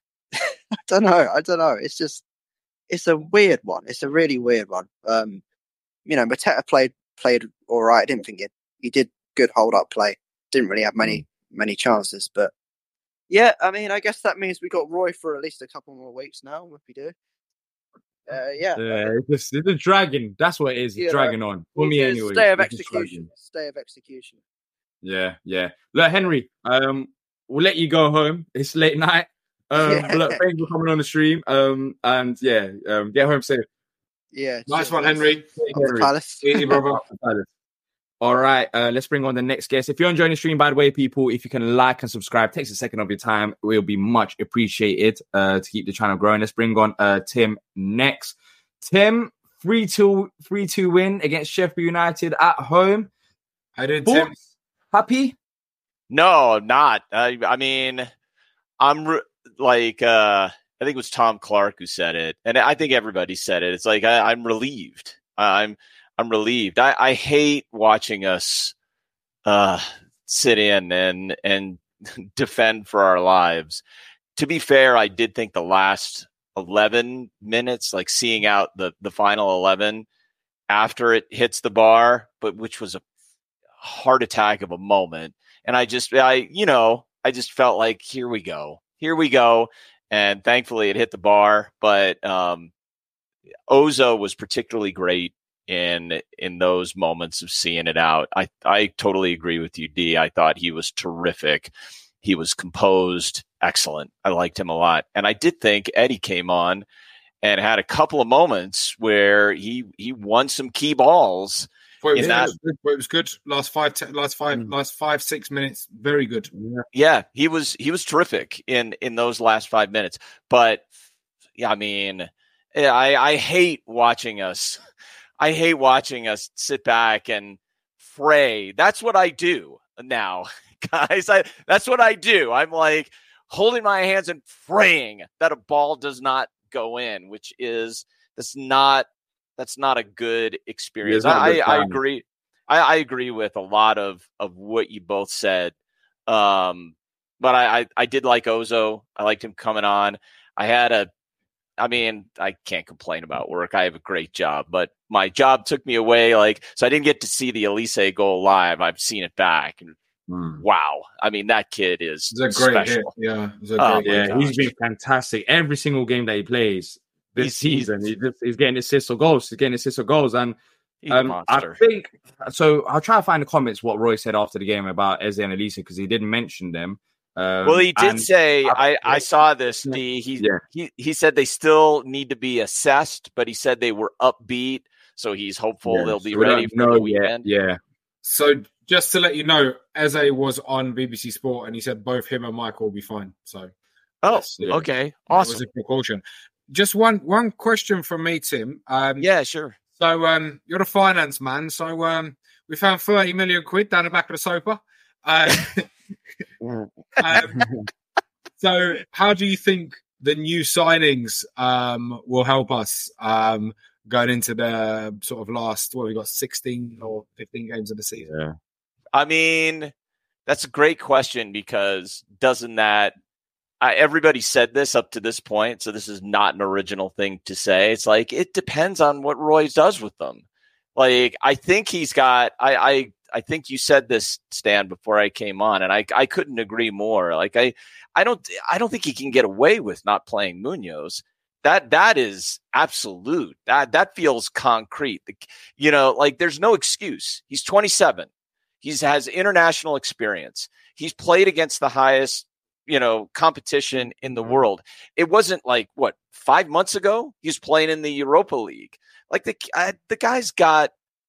Speaker 8: I don't know I don't know. It's just it's a weird one. It's a really weird one. Um, you know, Mateta played played all right. I didn't think it. He did good hold up play. Didn't really have many many chances, but yeah, I mean, I guess that means we got Roy for at least a couple more weeks now. If we do, uh, yeah,
Speaker 4: Yeah, it's just it's a dragging. That's what it is. It's
Speaker 8: You know,
Speaker 4: dragging on. For
Speaker 8: We'll
Speaker 4: me,
Speaker 8: do
Speaker 4: anyway.
Speaker 8: Stay of
Speaker 4: it's just
Speaker 8: execution.
Speaker 4: dragging.
Speaker 8: Stay of execution.
Speaker 4: Yeah, yeah. Look, Henry, um, we'll let you go home. It's late night. Um,
Speaker 8: Yeah.
Speaker 4: but look, thanks for coming on the stream. Um, and yeah, um, get home safe.
Speaker 8: Yeah,
Speaker 5: Nice
Speaker 8: cheers,
Speaker 5: one,
Speaker 8: guys.
Speaker 5: Henry.
Speaker 8: Up the
Speaker 4: Henry.
Speaker 8: Palace.
Speaker 5: Easy, brother.
Speaker 4: All right, uh, let's bring on the next guest. If you're enjoying the stream, by the way, people, if you can like and subscribe, takes a second of your time. It will be much appreciated uh, to keep the channel growing. Let's bring on uh, Tim next. Tim, three two win against Sheffield United at home.
Speaker 5: How did Tim?
Speaker 4: Thoughts? Happy?
Speaker 9: No, not. I, I mean, I'm re- like, uh, I think it was Tom Clark who said it, and I think everybody said it. It's like I, I'm relieved. I'm I'm relieved. I, I hate watching us uh, sit in and and defend for our lives. To be fair, I did think the last eleven minutes, like seeing out the the final eleven after it hits the bar, but which was a heart attack of a moment. And I just, I, you know, I just felt like, here we go, here we go. And thankfully it hit the bar, but um, Ozo was particularly great in, in those moments of seeing it out. I, I totally agree with you, D. I thought he was terrific. He was composed, excellent. I liked him a lot. And I did think Eddie came on and had a couple of moments where he, he won some key balls.
Speaker 5: Well, it, was
Speaker 9: In that-
Speaker 5: good. Well, it was good. Last five, te- last five,
Speaker 4: Mm.
Speaker 5: last five, six minutes. Very good.
Speaker 9: Yeah, he was he was terrific in in those last five minutes. But yeah, I mean, I I hate watching us. I hate watching us sit back and fray. That's what I do now, guys. I, that's what I do. I'm like holding my hands and praying that a ball does not go in, which is that's not. That's not a good experience.
Speaker 4: It's not a
Speaker 9: I,
Speaker 4: good
Speaker 9: I
Speaker 4: time.
Speaker 9: agree. I, I agree with a lot of, of what you both said. Um, but I, I, I did like Ozo. I liked him coming on. I had a, I mean, I can't complain about work. I have a great job, but my job took me away. Like, so I didn't get to see the Elise goal live. I've seen it back. And
Speaker 4: Mm.
Speaker 9: wow. I mean, that kid is
Speaker 5: It's a great hit.
Speaker 9: special.
Speaker 5: Yeah, it's a
Speaker 9: Oh,
Speaker 5: great
Speaker 4: Yeah,
Speaker 5: hit.
Speaker 4: he's been fantastic. Every single game that he plays this
Speaker 9: He's- he's-
Speaker 4: season, he just, he's getting assists or goals. He's getting assists or goals. And
Speaker 9: He's a
Speaker 4: um, I
Speaker 9: monster.
Speaker 4: think so. I'll try to find the comments what Roy said after the game about Eze and Elisa because he didn't mention them. Um,
Speaker 9: well, he did
Speaker 4: and
Speaker 9: say,
Speaker 4: I,
Speaker 9: I, I saw this, D. He,
Speaker 4: yeah.
Speaker 9: he, he said they still need to be assessed, but he said they were upbeat. So he's hopeful
Speaker 4: Yeah,
Speaker 9: they'll be
Speaker 4: so we
Speaker 9: ready
Speaker 4: don't
Speaker 9: for
Speaker 4: know
Speaker 9: the
Speaker 4: yet.
Speaker 9: weekend.
Speaker 4: Yeah.
Speaker 5: So just to let you know, Eze was on B B C Sport and he said both him and Michael will be fine. So
Speaker 9: Oh,
Speaker 5: yes, yeah.
Speaker 9: okay.
Speaker 5: That
Speaker 9: Awesome.
Speaker 5: was a precaution. Just one one question from me, Tim. Um,
Speaker 9: Yeah, sure.
Speaker 5: So um, you're the finance man. So um, we found thirty million quid down the back of the sofa. Uh, um, so how do you think the new signings um, will help us um, going into the sort of last, what, we got sixteen or fifteen games of the season?
Speaker 4: Yeah.
Speaker 9: I mean, that's a great question because doesn't that I, everybody said this up to this point, so this is not an original thing to say. It's like it depends on what Roy does with them. Like I think he's got. I I, I think you said this, Stan, before I came on, and I I couldn't agree more. Like I I don't I don't think he can get away with not playing Munoz. That that is absolute. That that feels concrete. The, you know, like there's no excuse. He's twenty-seven. He's has international experience. He's played against the highest, you know, competition in the world. It wasn't like what five months ago he was playing in the Europa League. Like the uh, the guy's got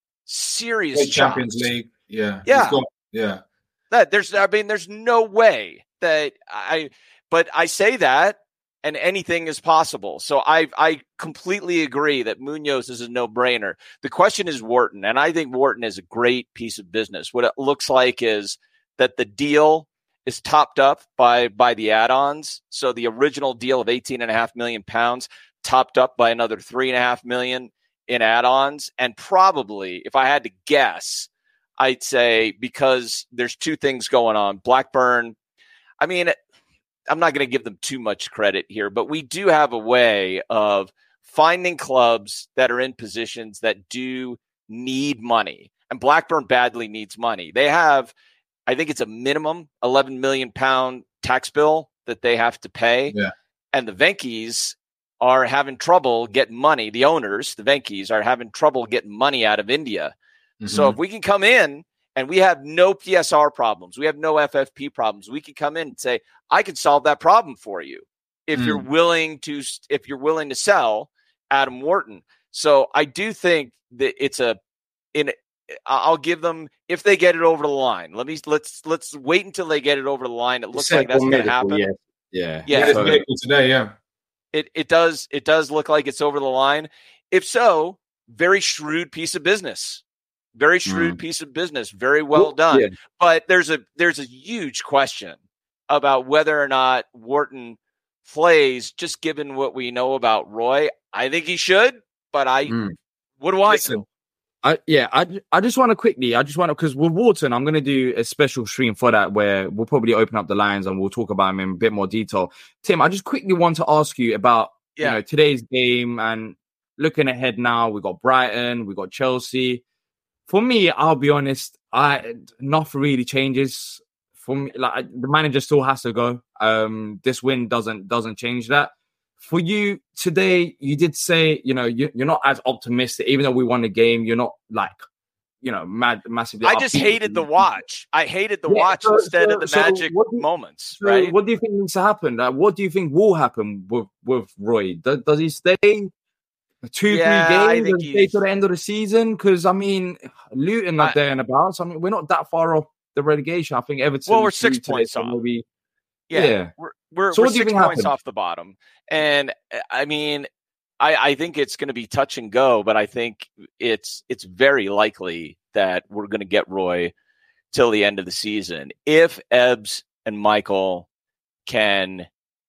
Speaker 9: serious
Speaker 5: Great Champions
Speaker 9: chops.
Speaker 5: League. Yeah,
Speaker 9: Yeah.
Speaker 5: He's got, yeah.
Speaker 9: That there's, I mean, there's no way that I. But I say that, and anything is possible. So I I completely agree that Munoz is a no brainer. The question is Wharton, and I think Wharton is a great piece of business. What it looks like is that the deal is topped up by by the add-ons. So the original deal of eighteen and a half million pounds topped up by another three and a half million in add-ons. And probably, if I had to guess, I'd say because there's two things going on. Blackburn, I mean, I'm not going to give them too much credit here, but we do have a way of finding clubs that are in positions that do need money. And Blackburn badly needs money. They have, I think it's a minimum eleven million pound tax bill that they have to pay.
Speaker 5: Yeah.
Speaker 9: And the Venky's are having trouble getting money. The owners, the Venky's, are having trouble getting money out of India. Mm-hmm. So if we can come in and we have no P S R problems, we have no F F P problems, we can come in and say, I can solve that problem for you if mm. you're willing to, if you're willing to sell Adam Wharton. So I do think that it's a, in, I'll give them, if they get it over the line, let me, let's, let's wait until they get it over the line. It looks like that's going to happen.
Speaker 4: Yeah. Yeah.
Speaker 9: Yeah.
Speaker 5: So, today. Yeah.
Speaker 9: It, it does, it does look like it's over the line. If so, very shrewd piece of business. Very shrewd mm. piece of business. Very well done. Yeah. But there's a there's a huge question about whether or not Wharton plays, just given what we know about Roy. I think he should, but I mm. what do I
Speaker 4: Listen,
Speaker 9: know?
Speaker 4: I yeah, I I just want to quickly, I just want to, because with Wharton, I'm going to do a special stream for that where we'll probably open up the lines and we'll talk about him in a bit more detail. Tim, I just quickly want to ask you about yeah. you know today's game and looking ahead now. We got Brighton, we got Chelsea. For me, I'll be honest, I nothing really changes. For me, like the manager still has to go. Um, this win doesn't doesn't change that. For you today, you did say you know you, you're not as optimistic, even though we won the game. You're not like you know mad massively.
Speaker 9: I just hated the watch. I hated the yeah, watch so,
Speaker 4: so,
Speaker 9: instead of the
Speaker 4: so
Speaker 9: magic
Speaker 4: you,
Speaker 9: moments.
Speaker 4: So
Speaker 9: right?
Speaker 4: What do you think needs to happen? Like, what do you think will happen with with Roy? Does, does he stay? Two,
Speaker 9: yeah,
Speaker 4: three games and stay to the end of the season? Because, I mean, Luton are there and about. So, I mean, we're not that far off the relegation. I think Everton...
Speaker 9: Well, we're six points
Speaker 4: today,
Speaker 9: off.
Speaker 4: So maybe,
Speaker 9: yeah,
Speaker 4: yeah.
Speaker 9: We're, we're,
Speaker 4: so
Speaker 9: we're
Speaker 4: six
Speaker 9: points
Speaker 4: happen?
Speaker 9: off the bottom. And, I mean, I, I think it's going to be touch and go, but I think it's it's very likely that we're going to get Roy till the end of the season. If Ebbs and Michael can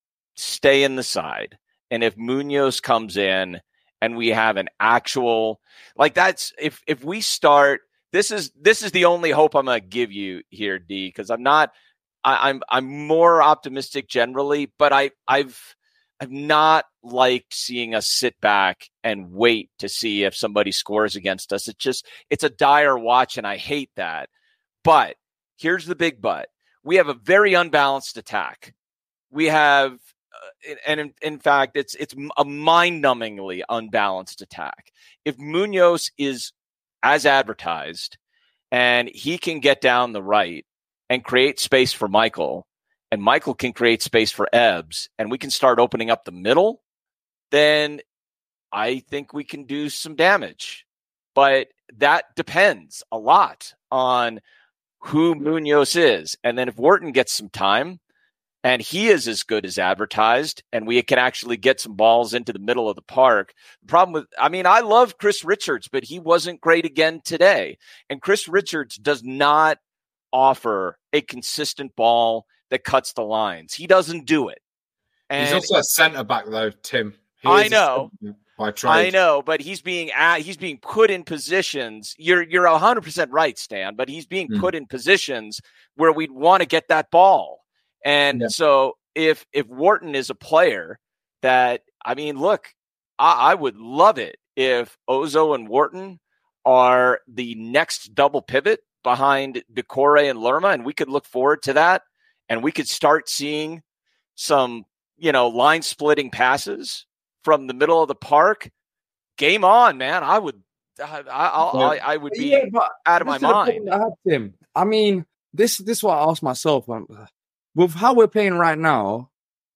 Speaker 9: stay in the side, and if Munoz comes in, and we have an actual like that's if if we start this is this is the only hope I'm gonna give you here, D, because I'm not I, I'm I'm more optimistic generally, but I I've I've not liked seeing us sit back and wait to see if somebody scores against us. It's just it's a dire watch, and I hate that. But here's the big but: we have a very unbalanced attack. We have. And in, in fact, it's it's a mind-numbingly unbalanced attack. If Munoz is as advertised and he can get down the right and create space for Michael and Michael can create space for Ebbs, and we can start opening up the middle, then I think we can do some damage. But that depends a lot on who Munoz is. And then if Wharton gets some time and he is as good as advertised and we can actually get some balls into the middle of the park, the problem with, I mean, I love Chris Richards, but he wasn't great again today. And Chris Richards does not offer a consistent ball that cuts the lines. He doesn't do it. And
Speaker 5: he's also a centre back though, Tim. He
Speaker 9: I know.
Speaker 5: By trade.
Speaker 9: I know, but he's being at, he's being put in positions. You're you're one hundred percent right, Stan, but he's being mm. put in positions where we'd want to get that ball. And yeah. so if if Wharton is a player that, I mean, look, I, I would love it if Ozo and Wharton are the next double pivot behind Decore and Lerma, and we could look forward to that, and we could start seeing some, you know, line splitting passes from the middle of the park. Game on, man. I would, I, I, I, I would be
Speaker 4: yeah, but
Speaker 9: out of my mind.
Speaker 4: I, Tim. I mean, this, this is what I asked myself. Um, with how we're playing right now,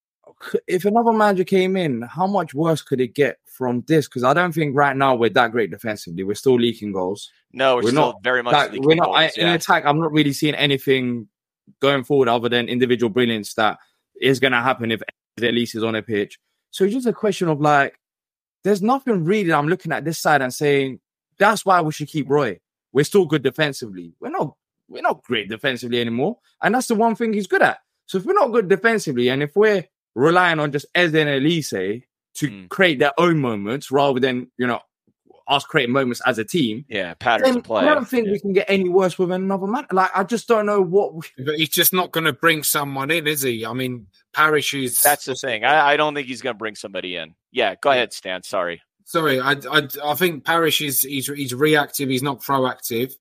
Speaker 4: if another manager came in, how much worse could it get from this? Because I don't think right now we're that great defensively. We're still leaking goals.
Speaker 9: No, we're, we're still not very much
Speaker 4: that,
Speaker 9: leaking
Speaker 4: we're not,
Speaker 9: goals.
Speaker 4: I, yeah. In attack, I'm not really seeing anything going forward other than individual brilliance that is going to happen if at least is on a pitch. So it's just a question of like, there's nothing really I'm looking at this side and saying, that's why we should keep Roy. We're still good defensively. We're not we're not great defensively anymore. And that's the one thing he's good at. So if we're not good defensively, and if we're relying on just Eze and Elise to mm. create their own moments rather than, you know, us creating moments as a team.
Speaker 9: Yeah, patterns of play.
Speaker 4: I don't think yeah. we can get any worse with another man. Like, I just don't know what... We...
Speaker 5: But he's just not going to bring someone in, is he? I mean, Parish is...
Speaker 9: That's the thing. I, I don't think he's going to bring somebody in. Yeah, go ahead, Stan. Sorry.
Speaker 5: Sorry, I, I, I think Parish is he's, he's reactive. He's not proactive.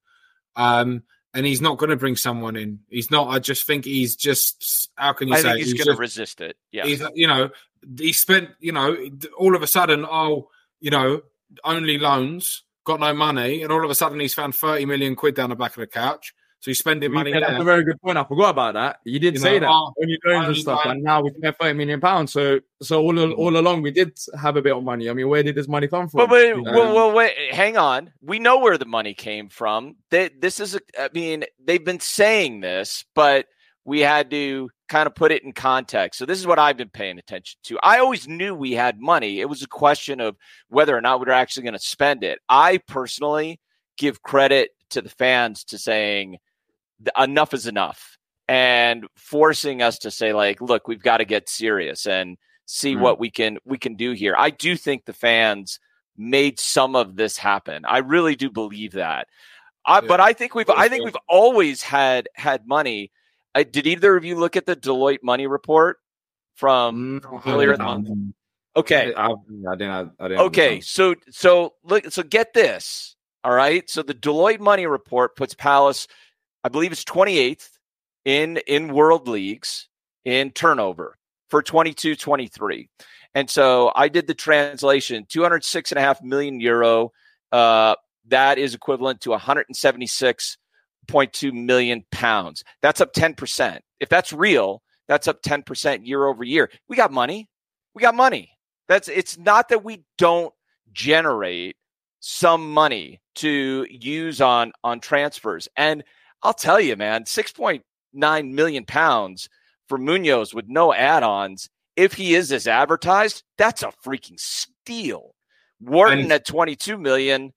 Speaker 5: Um, and he's not going to bring someone in. He's not. I just think he's just... How can you
Speaker 9: I
Speaker 5: say...
Speaker 9: I think he's, he's going to resist it. Yeah.
Speaker 5: He's, you know, he spent, you know, all of a sudden, oh, you know, only loans... got no money, and all of a sudden he's found thirty million quid down the back of the couch. So he's spending money there.
Speaker 4: That's a very good point. I forgot about that. You did you say know, that uh, when you're doing and stuff, and now we spent thirty million pounds. So, so all all along we did have a bit of money. I mean, where did this money come from?
Speaker 9: But, but you know? well, well, wait, hang on. We know where the money came from. They, this is, a, I mean, they've been saying this, but we had to kind of put it in context. So this is what I've been paying attention to. I always knew we had money. It was a question of whether or not we were actually going to spend it. I personally give credit to the fans to saying enough is enough and forcing us to say, like, look, we've got to get serious and see mm. what we can we can do here. I do think the fans made some of this happen. I really do believe that. I, yeah. But I think we've I think we've always had had money. I, did either of you look at the Deloitte money report from mm, earlier in the month? Okay.
Speaker 4: I, I didn't. I didn't
Speaker 9: okay. So, so look. So get this. All right. So the Deloitte money report puts Palace, I believe it's twenty-eighth in in world leagues in turnover for twenty-two twenty-three. And so I did the translation: two hundred six and a half million euro. Uh, that is equivalent to one hundred seventy-six point two million pounds. That's up ten percent. If that's real, that's up ten percent year over year. We got money. We got money. That's it's not that we don't generate some money to use on on transfers. And I'll tell you, man, six point nine million pounds for Munoz with no add-ons. If he is as advertised, that's a freaking steal. Wharton and at twenty-two million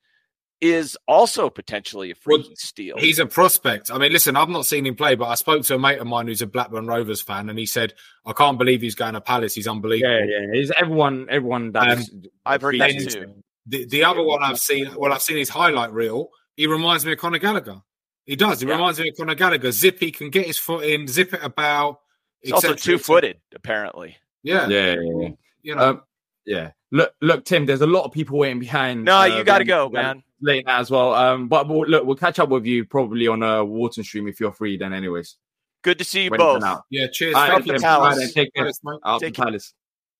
Speaker 9: is also potentially a freaking well, steal.
Speaker 5: He's a prospect. I mean, listen, I've not seen him play, but I spoke to a mate of mine who's a Blackburn Rovers fan, and he said, I can't believe he's going to Palace. He's unbelievable.
Speaker 4: Yeah, yeah. He's everyone, everyone does. Um,
Speaker 9: I've heard that too.
Speaker 5: The, the other one I've seen, well, I've seen his highlight reel. He reminds me of Conor Gallagher. He does. He yeah. reminds me of Conor Gallagher. Zippy, can get his foot in, zip it about.
Speaker 9: He's also two-footed, apparently.
Speaker 5: Yeah.
Speaker 4: Yeah, yeah, yeah.
Speaker 5: You know. Um,
Speaker 4: yeah. Look, look, Tim, there's a lot of people waiting behind.
Speaker 9: No,
Speaker 4: uh,
Speaker 9: you got to go, man.
Speaker 4: Late as well. Um, but we'll, look, we'll catch up with you probably on a Wharton stream if you're free then anyways.
Speaker 9: Good to see you both.
Speaker 5: Yeah, cheers.
Speaker 9: Right, Thank you, Palace.
Speaker 4: Take care. Take Palace.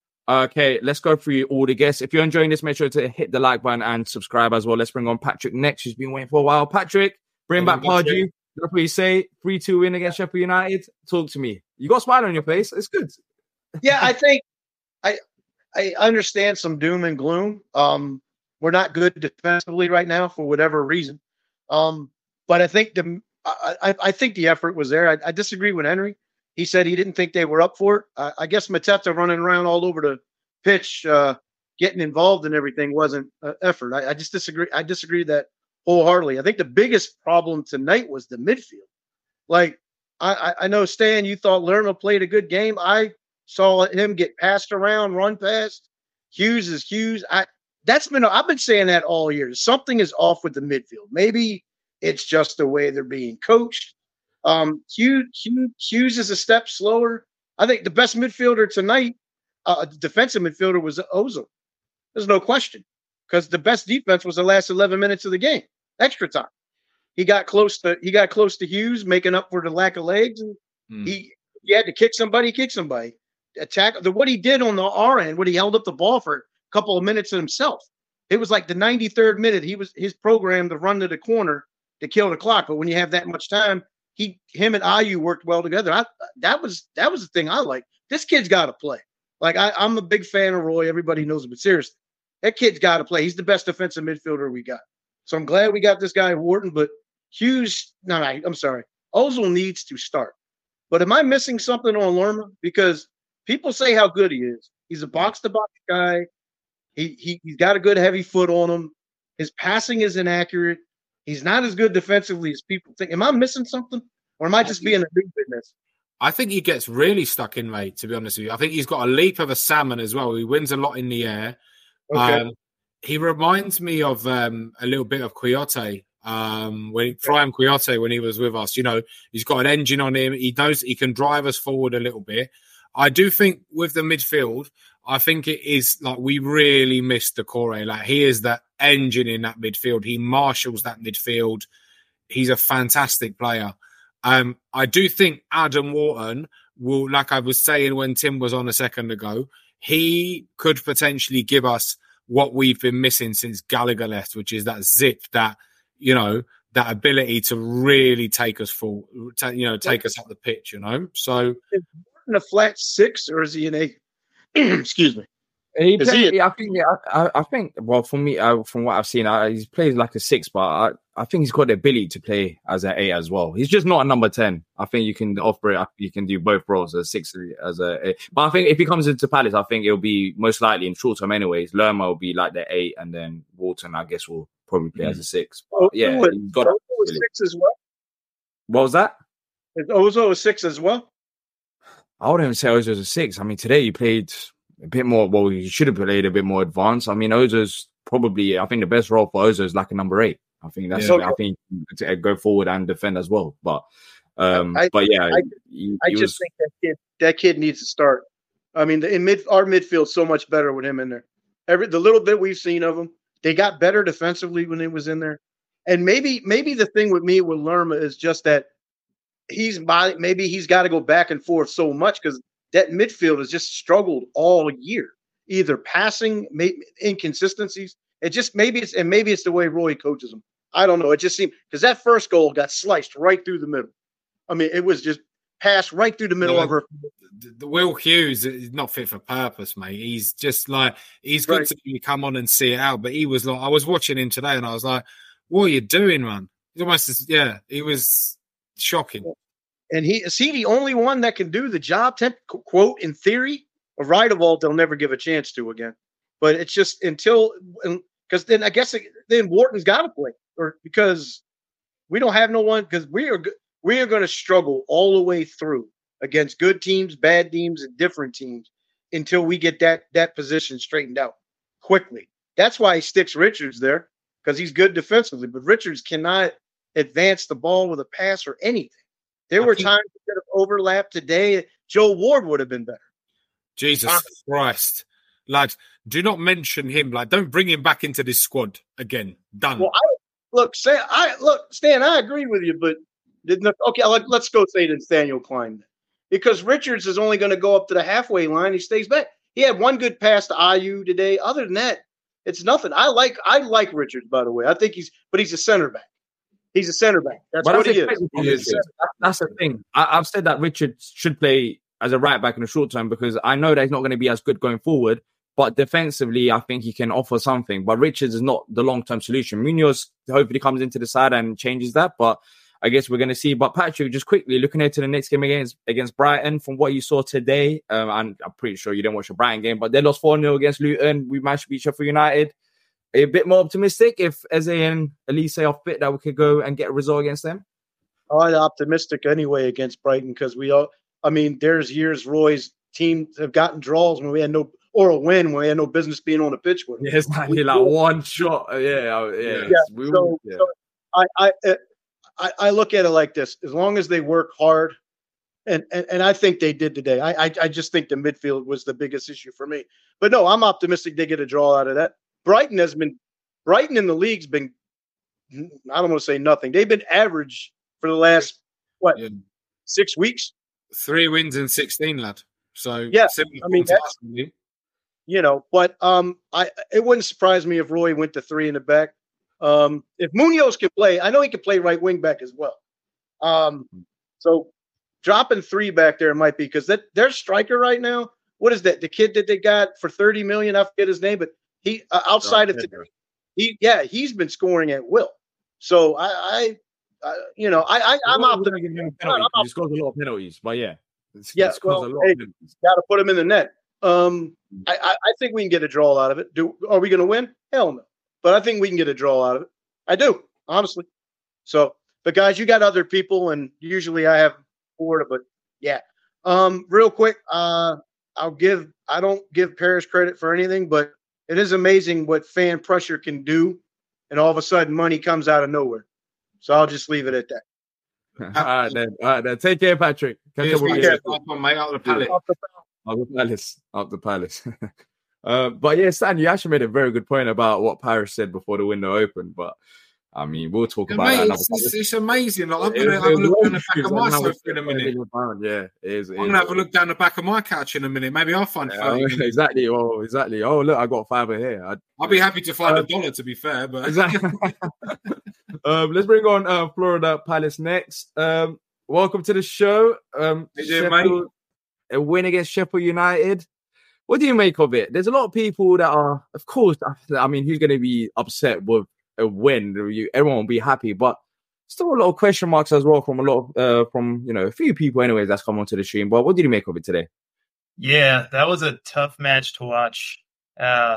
Speaker 4: Okay, let's go through all the guests. If you're enjoying this, make sure to hit the like button and subscribe as well. Let's bring on Patrick next, who's been waiting for a while. Patrick, bring back Pardew. That's what you say. three two win against Sheffield United. Talk to me. You got a smile on your face. It's good.
Speaker 10: Yeah, I think I I understand some doom and gloom. Um, we're not good defensively right now for whatever reason. Um, but I think the I, I, I think the effort was there. I, I disagree with Henry. He said he didn't think they were up for it. I, I guess Mateta running around all over the pitch, uh, getting involved in everything wasn't uh, effort. I, I just disagree. I disagree that wholeheartedly. I think the biggest problem tonight was the midfield. Like I, I know Stan, you thought Lerma played a good game. I saw him get passed around, run past. Hughes is Hughes. I that's been I've been saying that all year. Something is off with the midfield. Maybe it's just the way they're being coached. Um, Hughes, Hughes, Hughes is a step slower. I think the best midfielder tonight, uh, defensive midfielder, was Ozil. There's no question, because the best defense was the last eleven minutes of the game, extra time. He got close to he got close to Hughes, making up for the lack of legs, and mm. he he had to kick somebody, kick somebody, attack. The what he did on the R end, when he held up the ball for a couple of minutes himself, it was like the ninety-third minute. He was his program to run to the corner to kill the clock. But when you have that much time, he him and Ayew worked well together. I, that was that was the thing I like. This kid's got to play. Like I, I'm a big fan of Roy. Everybody knows it, but seriously, that kid's got to play. He's the best defensive midfielder we got. So I'm glad we got this guy Wharton. But Hughes, no, no, I'm sorry. Ozil needs to start. But am I missing something on Lerma? Because people say how good he is. He's a box-to-box guy. He, he, he's got a good heavy foot on him. His passing is inaccurate. He's not as good defensively as people think. Am I missing something? Or am I just being a big business?
Speaker 5: I think he gets really stuck in, mate, to be honest with you. I think he's got a leap of a salmon as well. He wins a lot in the air. Okay. Um, he reminds me of um, a little bit of Kouyaté. Um, when Prime Kouyaté, when he was with us, you know, he's got an engine on him. He knows he can drive us forward a little bit. I do think with the midfield, I think it is like we really missed Doucouré. Like he is that engine in that midfield. He marshals that midfield. He's a fantastic player. Um, I do think Adam Wharton will, like I was saying when Tim was on a second ago, he could potentially give us what we've been missing since Gallagher left, which is that zip, that, you know, that ability to really take us full, ta- you know, take us up the pitch, you know. So,
Speaker 10: is Wharton a flat six or is he an eight? Excuse me.
Speaker 4: He play, he a- I think. Yeah, I, I think. Well, for me, uh, from what I've seen, uh, he plays like a six, but I, I think he's got the ability to play as an eight as well. He's just not a number ten. I think you can operate. You can do both roles as a six, as a eight. But I think if he comes into Palace, I think it'll be most likely in short term, anyways. Lerma will be like the eight, and then Wharton, I guess, will probably play mm. as a six. But, yeah,
Speaker 10: Ozil,
Speaker 4: he's got
Speaker 10: Ozil a six as well.
Speaker 4: What was that?
Speaker 10: Is Ozil a six as well?
Speaker 4: I wouldn't even say Ozil's a six. I mean, today he played a bit more. Well, he should have played a bit more advanced. I mean, Ozil's probably. I think the best role for Ozil is like a number eight. I think that's. Yeah. I think to go forward and defend as well. But, um, I, but yeah,
Speaker 10: I,
Speaker 4: he,
Speaker 10: I
Speaker 4: he
Speaker 10: just
Speaker 4: was,
Speaker 10: think that kid. That kid needs to start. I mean, the, in mid, our midfield's so much better with him in there. Every the little bit we've seen of him, they got better defensively when he was in there. And maybe, maybe the thing with me with Lerma is just that he's by. Maybe he's got to go back and forth so much because that midfield has just struggled all year, either passing, maybe inconsistencies. It just maybe it's and maybe it's the way Roy coaches them. I don't know. It just seemed because that first goal got sliced right through the middle. I mean, it was just passed right through the middle
Speaker 5: no,
Speaker 10: of her.
Speaker 5: The, the Will Hughes is not fit for purpose, mate. He's just like he's good right. to come on and see it out. But he was like, I was watching him today, and I was like, "What are you doing, man?" He's almost yeah. He was shocking.
Speaker 10: And he is he the only one that can do the job? Temp, quote in theory, a Ridevolt they'll never give a chance to again. But it's just until because then I guess it, then Wharton's got to play, or because we don't have no one because we are we are going to struggle all the way through against good teams, bad teams, and different teams until we get that that position straightened out quickly. That's why he sticks Richards there because he's good defensively, but Richards cannot advance the ball with a pass or anything. There were times that could have overlapped today. Joe Ward would have been better.
Speaker 5: Jesus uh, Christ. Lad, do not mention him. Like, don't bring him back into this squad again. Done.
Speaker 10: Well, I, look, say, I look, Stan, I agree with you, but didn't, okay, let, let's go say it's Nathaniel Klein. Because Richards is only going to go up to the halfway line. He stays back. He had one good pass to Ayew today. Other than that, it's nothing. I like I like Richards, by the way. I think he's, but he's a center back. He's a center back. That's
Speaker 4: But
Speaker 10: what
Speaker 4: that's
Speaker 10: he is.
Speaker 4: expected from
Speaker 10: He's a
Speaker 4: Richards.
Speaker 10: center back.
Speaker 4: That- That's the thing. I, I've said that Richards should play as a right back in the short term because I know that he's not going to be as good going forward. But defensively, I think he can offer something. But Richards is not the long-term solution. Munoz hopefully comes into the side and changes that. But I guess we're going to see. But Patrick, just quickly, looking ahead to the next game against against Brighton, from what you saw today, um, and I'm pretty sure you didn't watch the Brighton game, but they lost four nil against Luton. We managed to beat Sheffield United. A bit more optimistic if Eze and Elise are fit that we could go and get a result against them?
Speaker 10: I'm optimistic anyway against Brighton because we all, I mean, there's years Roy's teams have gotten draws when we had no, or a win when we had no business being on the pitch with them.
Speaker 4: Yeah, it's like, like one shot. Yeah, yeah.
Speaker 10: Yeah,
Speaker 4: we,
Speaker 10: so,
Speaker 4: yeah.
Speaker 10: so I, I, I, I look at it like this: as long as they work hard, and and, and I think they did today. I, I I just think the midfield was the biggest issue for me. But no, I'm optimistic they get a draw out of that. Brighton has been, Brighton in the league's been, I don't want to say nothing. They've been average for the last what
Speaker 5: Yeah.
Speaker 10: six weeks.
Speaker 5: Three wins in sixteen, lad. So
Speaker 10: Yeah,
Speaker 5: similar
Speaker 10: I mean,
Speaker 5: to
Speaker 10: that's-
Speaker 5: us, really.
Speaker 10: You know, but um, I it wouldn't surprise me if Roy went to three in the back. Um, if Munoz can play, I know he can play right wing back as well. Um, so dropping three back there might be because that their striker right now. What is that? The kid that they got for thirty million? I forget his name, but he uh, outside of today, he yeah, he's been scoring at will. So I, I, I you know, I, I I'm
Speaker 4: We're not
Speaker 10: optimistic.
Speaker 4: gonna give him penalties. He scores a lot of penalties, but yeah. It's,
Speaker 10: Yeah,
Speaker 4: he scores
Speaker 10: well,
Speaker 4: a lot
Speaker 10: hey,
Speaker 4: of penalties.
Speaker 10: got to put him in the net. Um, I, I, I think we can get a draw out of it. Do are we going to win? Hell no. But I think we can get a draw out of it. I do, honestly. So, but guys, you got other people, and usually I have Florida, but yeah. Um, real quick, uh, I'll give. I don't give Paris credit for anything, but it is amazing what fan pressure can do, and all of a sudden money comes out of nowhere. So I'll just leave it at that.
Speaker 4: All right, then. All right, then. Take care, Patrick. Catch
Speaker 5: Cheers,
Speaker 4: up with
Speaker 5: mate.
Speaker 4: you.
Speaker 5: Nice one, mate. Out of the pallet.
Speaker 4: Up the palace. Up the palace. uh, but yeah, Stan, you actually made a very good point about what Paris said before the window opened. But I mean, we'll talk
Speaker 5: Yeah,
Speaker 4: about
Speaker 5: mate,
Speaker 4: that another
Speaker 5: it's,
Speaker 4: time.
Speaker 5: it's, it's amazing. Like, I'm
Speaker 4: It
Speaker 5: going to
Speaker 4: is-
Speaker 5: have a
Speaker 4: it is
Speaker 5: look down the
Speaker 4: long
Speaker 5: back of
Speaker 4: shoes
Speaker 5: my
Speaker 4: and how
Speaker 5: sofa
Speaker 4: it's
Speaker 5: in a minute.
Speaker 4: pound. Yeah, it is. It
Speaker 5: I'm going
Speaker 4: is.
Speaker 5: to have a look down the back of my couch in a minute. Maybe I'll find
Speaker 4: Yeah,
Speaker 5: thirty minutes.
Speaker 4: exactly. Oh, exactly. Oh, look, I got fiver here. I,
Speaker 5: I'll be happy to find
Speaker 4: Uh,
Speaker 5: a dollar, to be fair. But
Speaker 4: Exactly. um, let's bring on uh, Florida Palace next. Um, welcome to the show. Um,
Speaker 5: How you doing, mate?
Speaker 4: Sheffield- a win against Sheffield United. What do you make of it? There's a lot of people that are, of course, I mean, who's going to be upset with a win? You, everyone will be happy, but still a lot of question marks as well from a lot of, uh, from, you know, a few people anyways that's come onto the stream. But what did you make of it today?
Speaker 11: Yeah, that was a tough match to watch. Uh,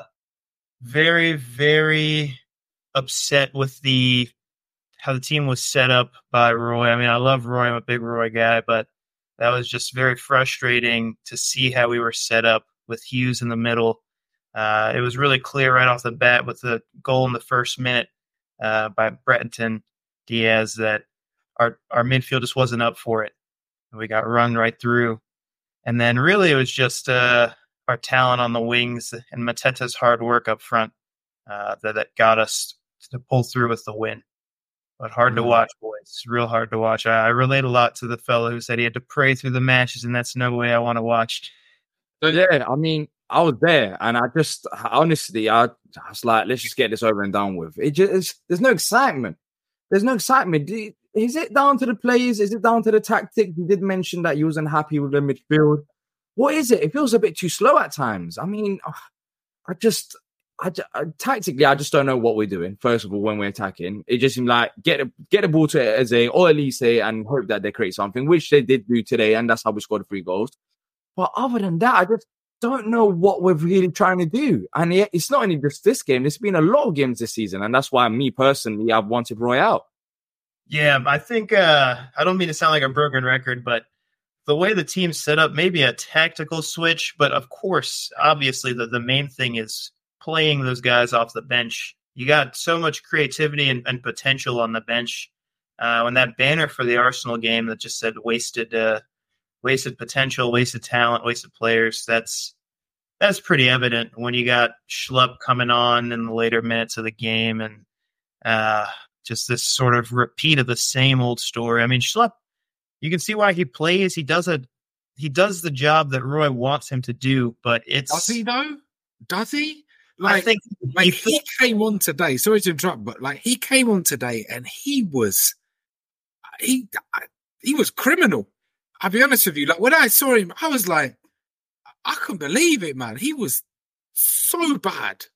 Speaker 11: very, very upset with the how the team was set up by Roy. I mean, I love Roy. I'm a big Roy guy, but that was just very frustrating to see how we were set up with Hughes in the middle. Uh, it was really clear right off the bat with the goal in the first minute uh, by Brereton Diaz that our, our midfield just wasn't up for it. We got run right through. And then really it was just uh, our talent on the wings and Mateta's hard work up front uh, that, that got us to pull through with the win. But hard to
Speaker 4: Mm.
Speaker 11: watch, boys. It's real hard to watch. I, I relate a lot to the fellow who said he had to pray through the matches, and that's no way I want to watch.
Speaker 4: Yeah, I mean, I was there, and I just honestly, I, I was like, let's just get this over and done with. It just there's no excitement. There's no excitement. Do you- Is it down to the players? Is it down to the tactics? You did mention that you wasn't happy with the midfield. What is it? It feels a bit too slow at times. I mean, I just, I, ju- I tactically, I just don't know what we're doing. First of all, when we're attacking, it just seemed like get a, get a ball to Eze or Elise and hope that they create something, which they did do today, and that's how we scored the three goals. But other than that, I just don't know what we're really trying to do. And yet, it's not only just this game. There's been a lot of games this season, and that's why me personally, I've wanted Roy out.
Speaker 11: Yeah, I think uh, I don't mean to sound like a broken record, but the way the team's set up, maybe a tactical switch, but of course, obviously, the, the main thing is playing those guys off the bench. You got so much creativity and, and potential on the bench. Uh, when that banner for the Arsenal game that just said wasted, uh, wasted potential, wasted talent, wasted players, that's that's pretty evident when you got Schlupp coming on in the later minutes of the game and uh, just this sort of repeat of the same old story. I mean, Schlupp, you can see why he plays. He does a he does the job that Roy wants him to do, but it's
Speaker 5: does he though? Does he? Like,
Speaker 11: I think
Speaker 5: like he came on today. Sorry to interrupt, but like he came on today and he was, he he was criminal. I'll be honest with you. Like when I saw him, I was like, I couldn't believe it, man. He was so bad.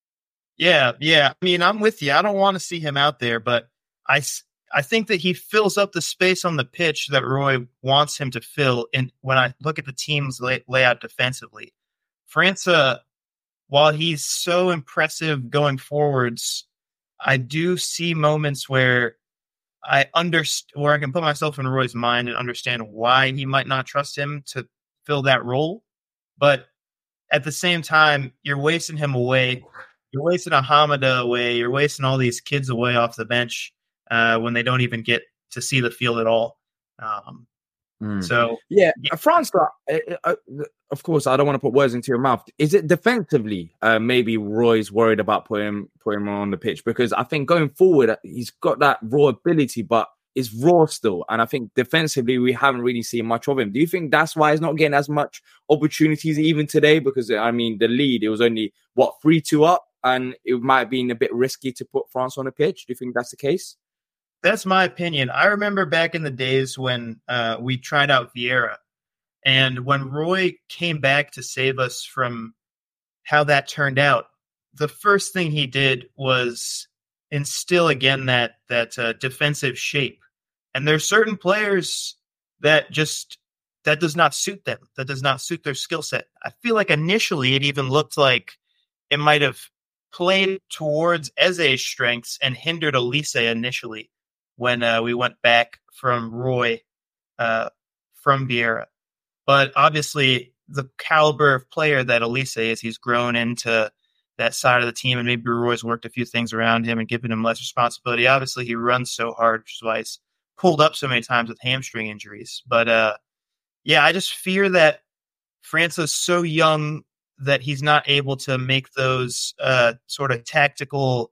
Speaker 11: Yeah, yeah. I mean, I'm with you. I don't want to see him out there, but I, I think that he fills up the space on the pitch that Roy wants him to fill. And when I look at the team's lay, layout defensively, França, while he's so impressive going forwards, I do see moments where I understand, where I can put myself in Roy's mind and understand why he might not trust him to fill that role. But at the same time, you're wasting him away. You're wasting a Hamada away. You're wasting all these kids away off the bench uh, when they don't even get to see the field at all. Um, mm. So,
Speaker 4: yeah, yeah. France, uh, uh, of course, I don't want to put words into your mouth. Is it defensively? Uh, maybe Roy's worried about putting him, putting him on the pitch because I think going forward, he's got that raw ability, but it's raw still. And I think defensively, we haven't really seen much of him. Do you think that's why he's not getting as much opportunities even today? Because, I mean, the lead, it was only, what, three two up? And it might have been a bit risky to put France on the pitch. Do you think that's the case?
Speaker 11: That's my opinion. I remember back in the days when uh, we tried out Vieira. And when Roy came back to save us from how that turned out, the first thing he did was instill again that that uh, defensive shape. And there's certain players that just, that does not suit them. That does not suit their skill set. I feel like initially it even looked like it might have played towards Eze's strengths and hindered Elise initially when uh, we went back from Roy, uh, from Vieira. But obviously the caliber of player that Elise is, he's grown into that side of the team, and maybe Roy's worked a few things around him and given him less responsibility. Obviously he runs so hard, which is why he's pulled up so many times with hamstring injuries. But uh, yeah, I just fear that França's so young that he's not able to make those uh, sort of tactical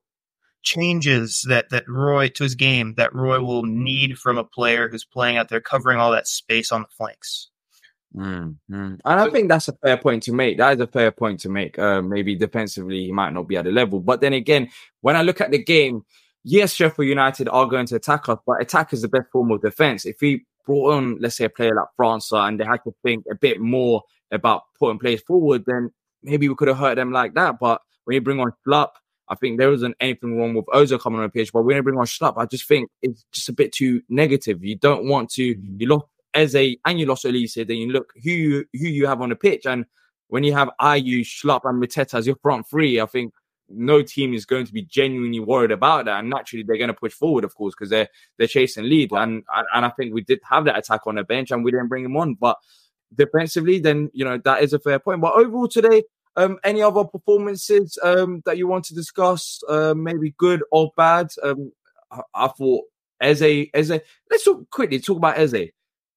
Speaker 11: changes that, that Roy to his game that Roy will need from a player who's playing out there covering all that space on the flanks.
Speaker 4: Mm-hmm. And I think that's a fair point to make. That is a fair point to make. Uh, maybe defensively, he might not be at the level. But then again, when I look at the game, yes, Sheffield United are going to attack us, but attack is the best form of defense. If we brought on, let's say, a player like França and they had to think a bit more about putting players forward, then maybe we could have hurt them like that. But when you bring on Schlupp, I think there isn't anything wrong with Ozil coming on the pitch. But when you bring on Schlupp, I just think it's just a bit too negative. You don't want to, you lost Eze and you lost Elise, then you look who you, who you have on the pitch. And when you have Ayew, Schlupp and Mateta as your front three, I think no team is going to be genuinely worried about that. And naturally, they're going to push forward, of course, because they're they're chasing lead. And, and I think we did have that attack on the bench and we didn't bring him on. But defensively, then, you know, that is a fair point. But overall today, um, any other performances um, that you want to discuss, uh, maybe good or bad? Um, I, I thought Eze, Eze, let's talk quickly, talk about Eze.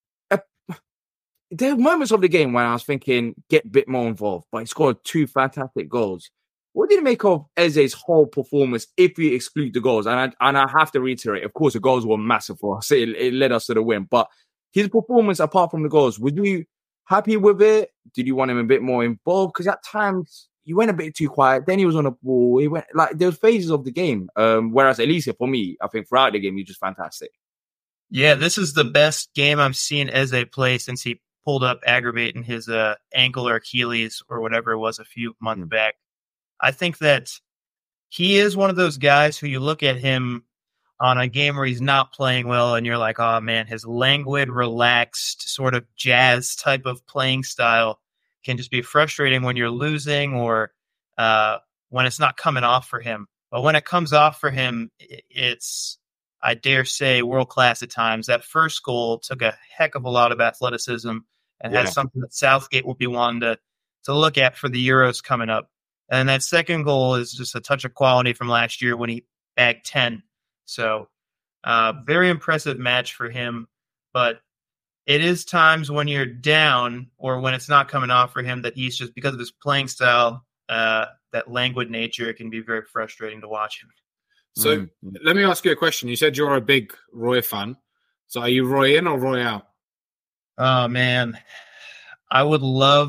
Speaker 4: There are moments of the game when I was thinking, get a bit more involved, but he scored two fantastic goals. What did you make of Eze's whole performance if we exclude the goals? And I, and I have to reiterate, of course, the goals were massive for us. It, it led us to the win. But his performance, apart from the goals, were you happy with it? Did you want him a bit more involved? Because at times, he went a bit too quiet. Then he was on the ball. He went like there were phases of the game. Um, whereas Elise, for me, I think throughout the game, he was just fantastic.
Speaker 11: Yeah, this is the best game I've seen Eze play since he pulled up aggravating his uh, ankle or Achilles or whatever it was a few months mm. back. I think that he is one of those guys who you look at him on a game where he's not playing well and you're like, oh man, his languid, relaxed, sort of jazz type of playing style can just be frustrating when you're losing or uh, when it's not coming off for him. But when it comes off for him, it's, I dare say, world-class at times. That first goal took a heck of a lot of athleticism and yeah. has something that Southgate will be wanting to, to look at for the Euros coming up. And that second goal is just a touch of quality from last year when he bagged ten. So uh, very impressive match for him. But it is times when you're down or when it's not coming off for him that he's just, because of his playing style, uh, that languid nature, it can be very frustrating to watch him.
Speaker 5: So mm-hmm. let me ask you a question. You said you're a big Roy fan. So are you Roy in or Roy out?
Speaker 11: Oh, man. I would love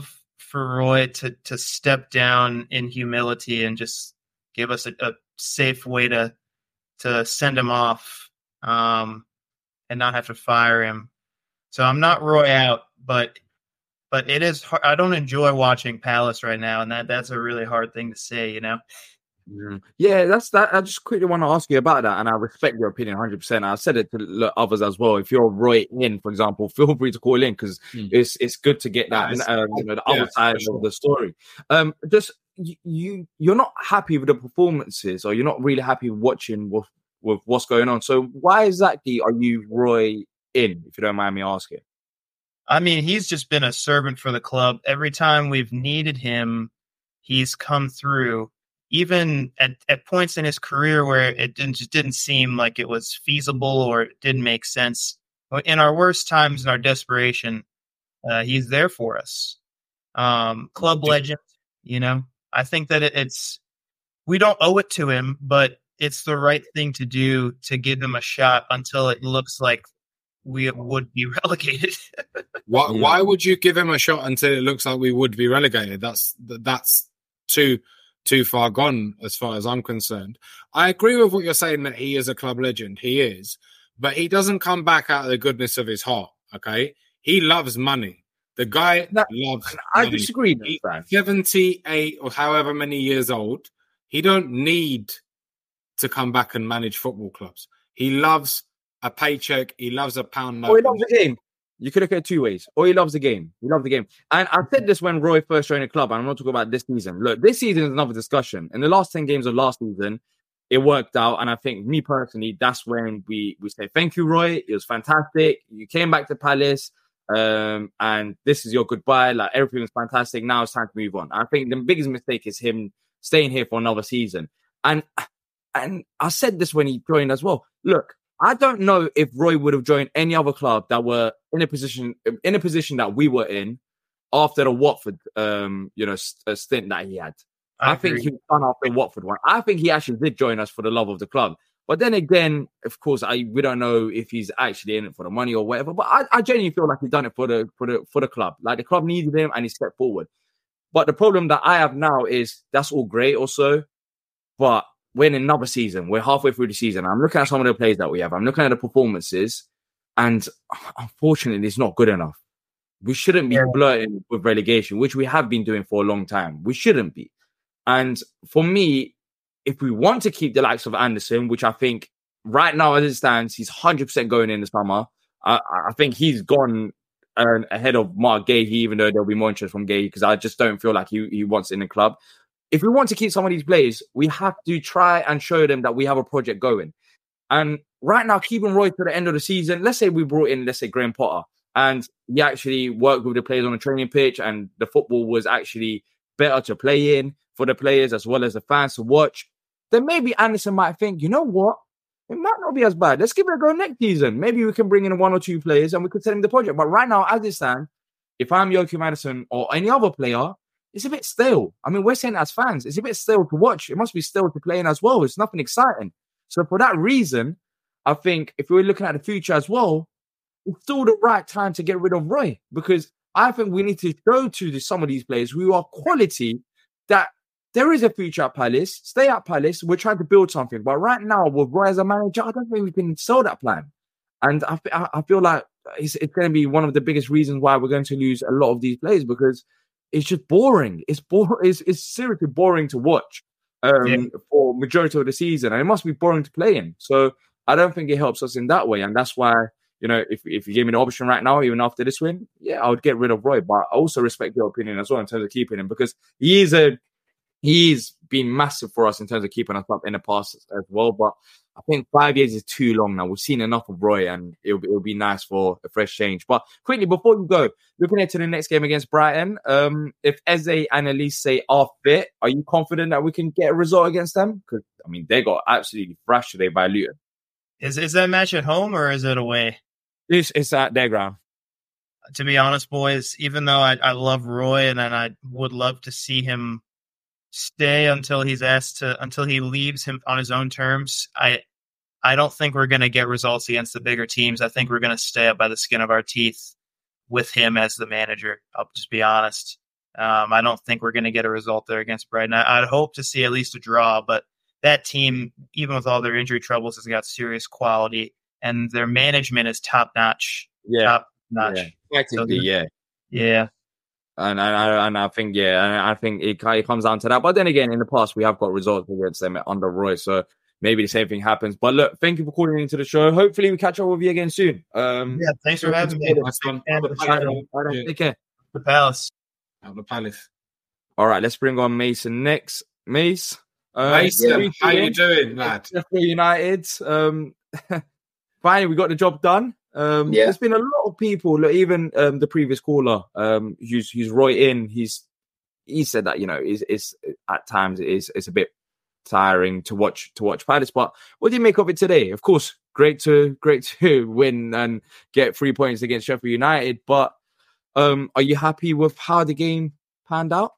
Speaker 11: for Roy to to step down in humility and just give us a, a safe way to to send him off um, and not have to fire him. So I'm not Roy out, but but it is hard. I don't enjoy watching Palace right now, and that that's a really hard thing to say, you know.
Speaker 4: Mm. Yeah, that's that. I just quickly want to ask you about that, and I respect your opinion one hundred percent. I've said it to others as well. If you're Roy in, for example, feel free to call in because mm. it's it's good to get that yeah, um, you know, the yeah, other side sure. of the story. Um, just you you're not happy with the performances, or you're not really happy watching with with what's going on. So why exactly are you Roy in? If you don't mind me asking.
Speaker 11: I mean, he's just been a servant for the club. Every time we've needed him, he's come through. Even at, at points in his career where it didn't, just didn't seem like it was feasible or it didn't make sense. In our worst times, in our desperation, uh, he's there for us. Um, club legend, you know. I think that it, it's we don't owe it to him, but it's the right thing to do to give him a shot until it looks like we would be relegated.
Speaker 5: why, why would you give him a shot until it looks like we would be relegated? That's that's too... too far gone as far as I'm concerned. I agree with what you're saying that he is a club legend. He is. But he doesn't come back out of the goodness of his heart, okay? He loves money. The guy that, loves
Speaker 4: I
Speaker 5: money.
Speaker 4: disagree with
Speaker 5: He's
Speaker 4: that.
Speaker 5: seventy-eight or however many years old. He don't need to come back and manage football clubs. He loves a paycheck. He loves a pound note.
Speaker 4: Oh, he loves the game. You could look at it two ways. Or he loves the game. He loves the game. And I said this when Roy first joined the club, and I'm not talking about this season. Look, this season is another discussion. In the last ten games of last season, it worked out. And I think, me personally, that's when we, we say, thank you, Roy. It was fantastic. You came back to Palace, um, and this is your goodbye. Like, everything was fantastic. Now it's time to move on. I think the biggest mistake is him staying here for another season. And, and I said this when he joined as well. Look, I don't know if Roy would have joined any other club that were in a position in a position that we were in after the Watford, um, you know, st- stint that he had. I, I think he was done after the Watford one. I think he actually did join us for the love of the club. But then again, of course, I we don't know if he's actually in it for the money or whatever. But I, I genuinely feel like he's done it for the for the for the club. Like, the club needed him, and he stepped forward. But the problem that I have now is that's all great also, but we're in another season. We're halfway through the season. I'm looking at some of the players that we have. I'm looking at the performances, and unfortunately, it's not good enough. We shouldn't be yeah. flirting with relegation, which we have been doing for a long time. We shouldn't be. And for me, if we want to keep the likes of Anderson, which I think right now as it stands, he's one hundred percent going in the summer. I, I think he's gone uh, ahead of Mark Gahey, even though there'll be more interest from Gahey, because I just don't feel like he, he wants in the club. If we want to keep some of these players, we have to try and show them that we have a project going. And right now, keeping Roy to the end of the season, let's say we brought in, let's say, Graham Potter, and he actually worked with the players on the training pitch, and the football was actually better to play in for the players as well as the fans to watch, then maybe Anderson might think, you know what? It might not be as bad. Let's give it a go next season. Maybe we can bring in one or two players and we could tell him the project. But right now, as it stands, if I'm Joachim Anderson or any other player, it's a bit stale. I mean, we're saying as fans, it's a bit stale to watch. It must be stale to play in as well. It's nothing exciting. So for that reason, I think if we're looking at the future as well, it's still the right time to get rid of Roy, because I think we need to show to some of these players who are quality that there is a future at Palace. Stay at Palace. We're trying to build something. But right now, with Roy as a manager, I don't think we can sell that plan. And I, I feel like it's, it's going to be one of the biggest reasons why we're going to lose a lot of these players, because it's just boring. It's boring. It's, it's seriously boring to watch um, yeah. for majority of the season, and it must be boring to play in. So I don't think it helps us in that way, and that's why, you know, if if you gave me the option right now, even after this win, yeah, I would get rid of Roy. But I also respect your opinion as well in terms of keeping him, because he is a he's been massive for us in terms of keeping us up in the past as well. But I think five years is too long now. We've seen enough of Roy, and it'll, it'll be nice for a fresh change. But quickly, before you go, looking ahead to the next game against Brighton, um, if Eze and Elise are fit, are you confident that we can get a result against them? Because, I mean, they got absolutely thrashed today by Luton.
Speaker 11: Is is that match at home or is it away?
Speaker 4: It's, it's at their ground.
Speaker 11: To be honest, boys, even though I, I love Roy and, and I would love to see him stay until he's asked to, until he leaves him on his own terms, I I don't think we're going to get results against the bigger teams. I think we're going to stay up by the skin of our teeth with him as the manager. I'll just be honest. Um, I don't think we're going to get a result there against Brighton. I, I'd hope to see at least a draw, but that team, even with all their injury troubles, has got serious quality, and their management is top notch.
Speaker 4: Yeah,
Speaker 11: top notch.
Speaker 4: Yeah, so yeah,
Speaker 11: yeah.
Speaker 4: And and I, and I think yeah, and I think it, it comes down to that. But then again, in the past we have got results against them under Roy, so maybe the same thing happens. But look, thank you for calling into the show. Hopefully, we catch up with you again soon. Um,
Speaker 11: yeah, thanks for having me.
Speaker 4: Take care.
Speaker 11: The Palace.
Speaker 5: Out the Palace.
Speaker 4: All right, let's bring on Mason next. Mace, uh,
Speaker 5: Mason, yeah. How you doing, lad?
Speaker 4: Sheffield United. Um, finally, we got the job done. Um, yeah. There's been a lot of people, even um, the previous caller, um, who's who's Roy in. He's he said that you know is is at times it is it's a bit tiring to watch to watch Palace. But what do you make of it today? Of course, great to great to win and get three points against Sheffield United. But um, are you happy with how the game panned out?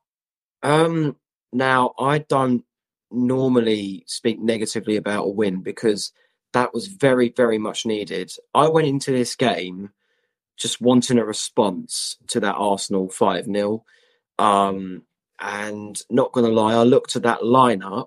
Speaker 12: Um, now I don't normally speak negatively about a win because that was very, very much needed. I went into this game just wanting a response to that Arsenal five nil. Um, and not going to lie, I looked at that lineup,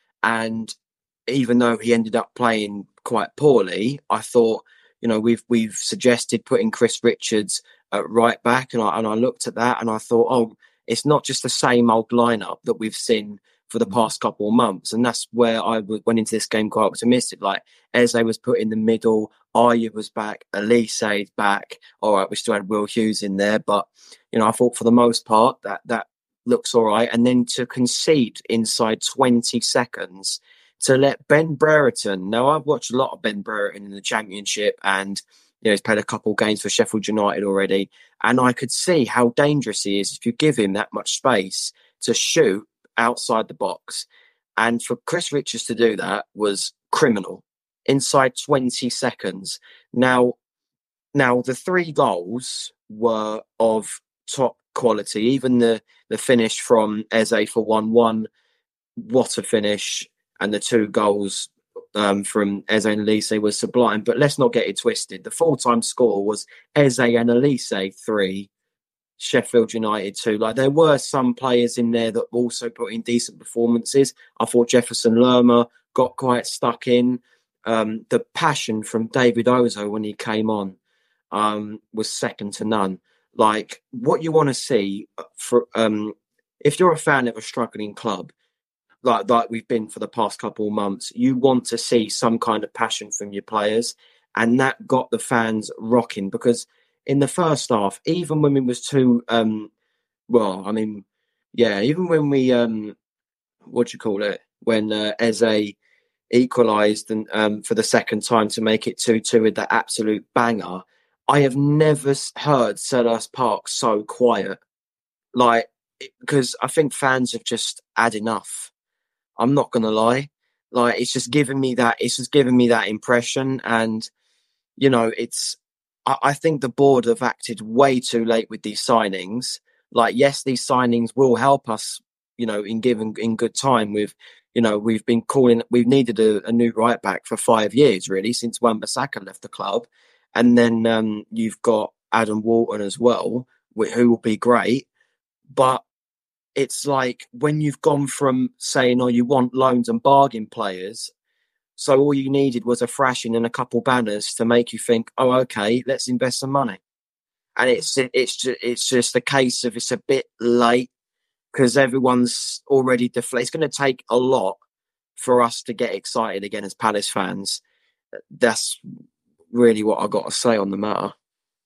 Speaker 12: and even though he ended up playing quite poorly, I thought, you know, we've we've suggested putting Chris Richards at right back, and I and I looked at that and I thought, oh, it's not just the same old lineup that we've seen for the past couple of months. And that's where I w- went into this game quite optimistic. Like, Eze was put in the middle, Ayew was back, Elise back. All right, we still had Will Hughes in there. But, you know, I thought for the most part that that looks all right. And then to concede inside twenty seconds, to let Ben Brereton, now I've watched a lot of Ben Brereton in the Championship, and you know, he's played a couple of games for Sheffield United already. And I could see how dangerous he is if you give him that much space to shoot outside the box. And for Chris Richards to do that was criminal inside twenty seconds. Now, now the three goals were of top quality. Even the, the finish from Eze for one one, what a finish. And the two goals um, from Eze and Elise was sublime. But let's not get it twisted. The full-time score was Eze and Elise three, Sheffield United two. Like, there were some players in there that also put in decent performances. I thought Jefferson Lerma got quite stuck in. Um, the passion from David Ozo when he came on um, was second to none. Like, what you want to see for um, if you're a fan of a struggling club, like like we've been for the past couple of months, you want to see some kind of passion from your players, and that got the fans rocking. Because in the first half, even when we was too, um, well, I mean, yeah, even when we, um, what do you call it, when uh, Eze equalised and um, for the second time to make it two two with that absolute banger, I have never heard Selhurst Park so quiet. Like, because I think fans have just had enough. I'm not going to lie. Like, it's just giving me that, it's just giving me that impression. And, you know, it's, I, I think the board have acted way too late with these signings. Like, yes, these signings will help us, you know, in given, in good time. With, you know, we've been calling, we've needed a, a new right back for five years, really, since Wan-Bissaka left the club. And then um, you've got Adam Walton as well, who will be great. But it's like when you've gone from saying, oh, you want loans and bargain players, so all you needed was a thrashing and a couple banners to make you think, oh, okay, let's invest some money. And it's it's just, it's just a case of it's a bit late because everyone's already deflated. It's going to take a lot for us to get excited again as Palace fans. That's really what I got to say on the matter.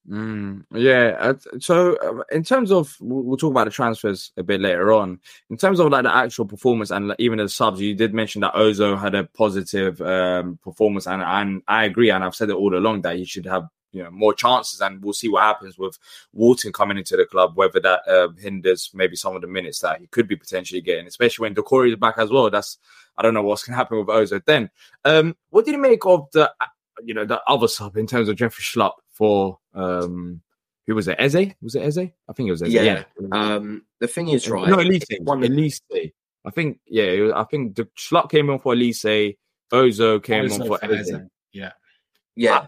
Speaker 4: Mm, yeah. Uh, so, uh, in terms of, we'll, we'll talk about the transfers a bit later on. In terms of like the actual performance and like, even the subs, you did mention that Ozo had a positive um, performance, and, and I agree. And I've said it all along that he should have, you know, more chances, and we'll see what happens with Walton coming into the club, whether that uh, hinders maybe some of the minutes that he could be potentially getting, especially when Doucouré is back as well. That's, I don't know what's going to happen with Ozo then. Um, what did you make of the, you know, the other sub in terms of Jeffrey Schlupp for, um, who was it? Eze? Was it Eze? I think it was Eze.
Speaker 12: Yeah.
Speaker 4: yeah.
Speaker 12: Um, the thing is, right?
Speaker 4: No, Elise. One Elise. I think, yeah, I think the Schlupp came on for Elise, Ozo came
Speaker 5: Ozo
Speaker 4: on for
Speaker 5: for
Speaker 4: Eze.
Speaker 5: Eze. Yeah.
Speaker 12: Yeah.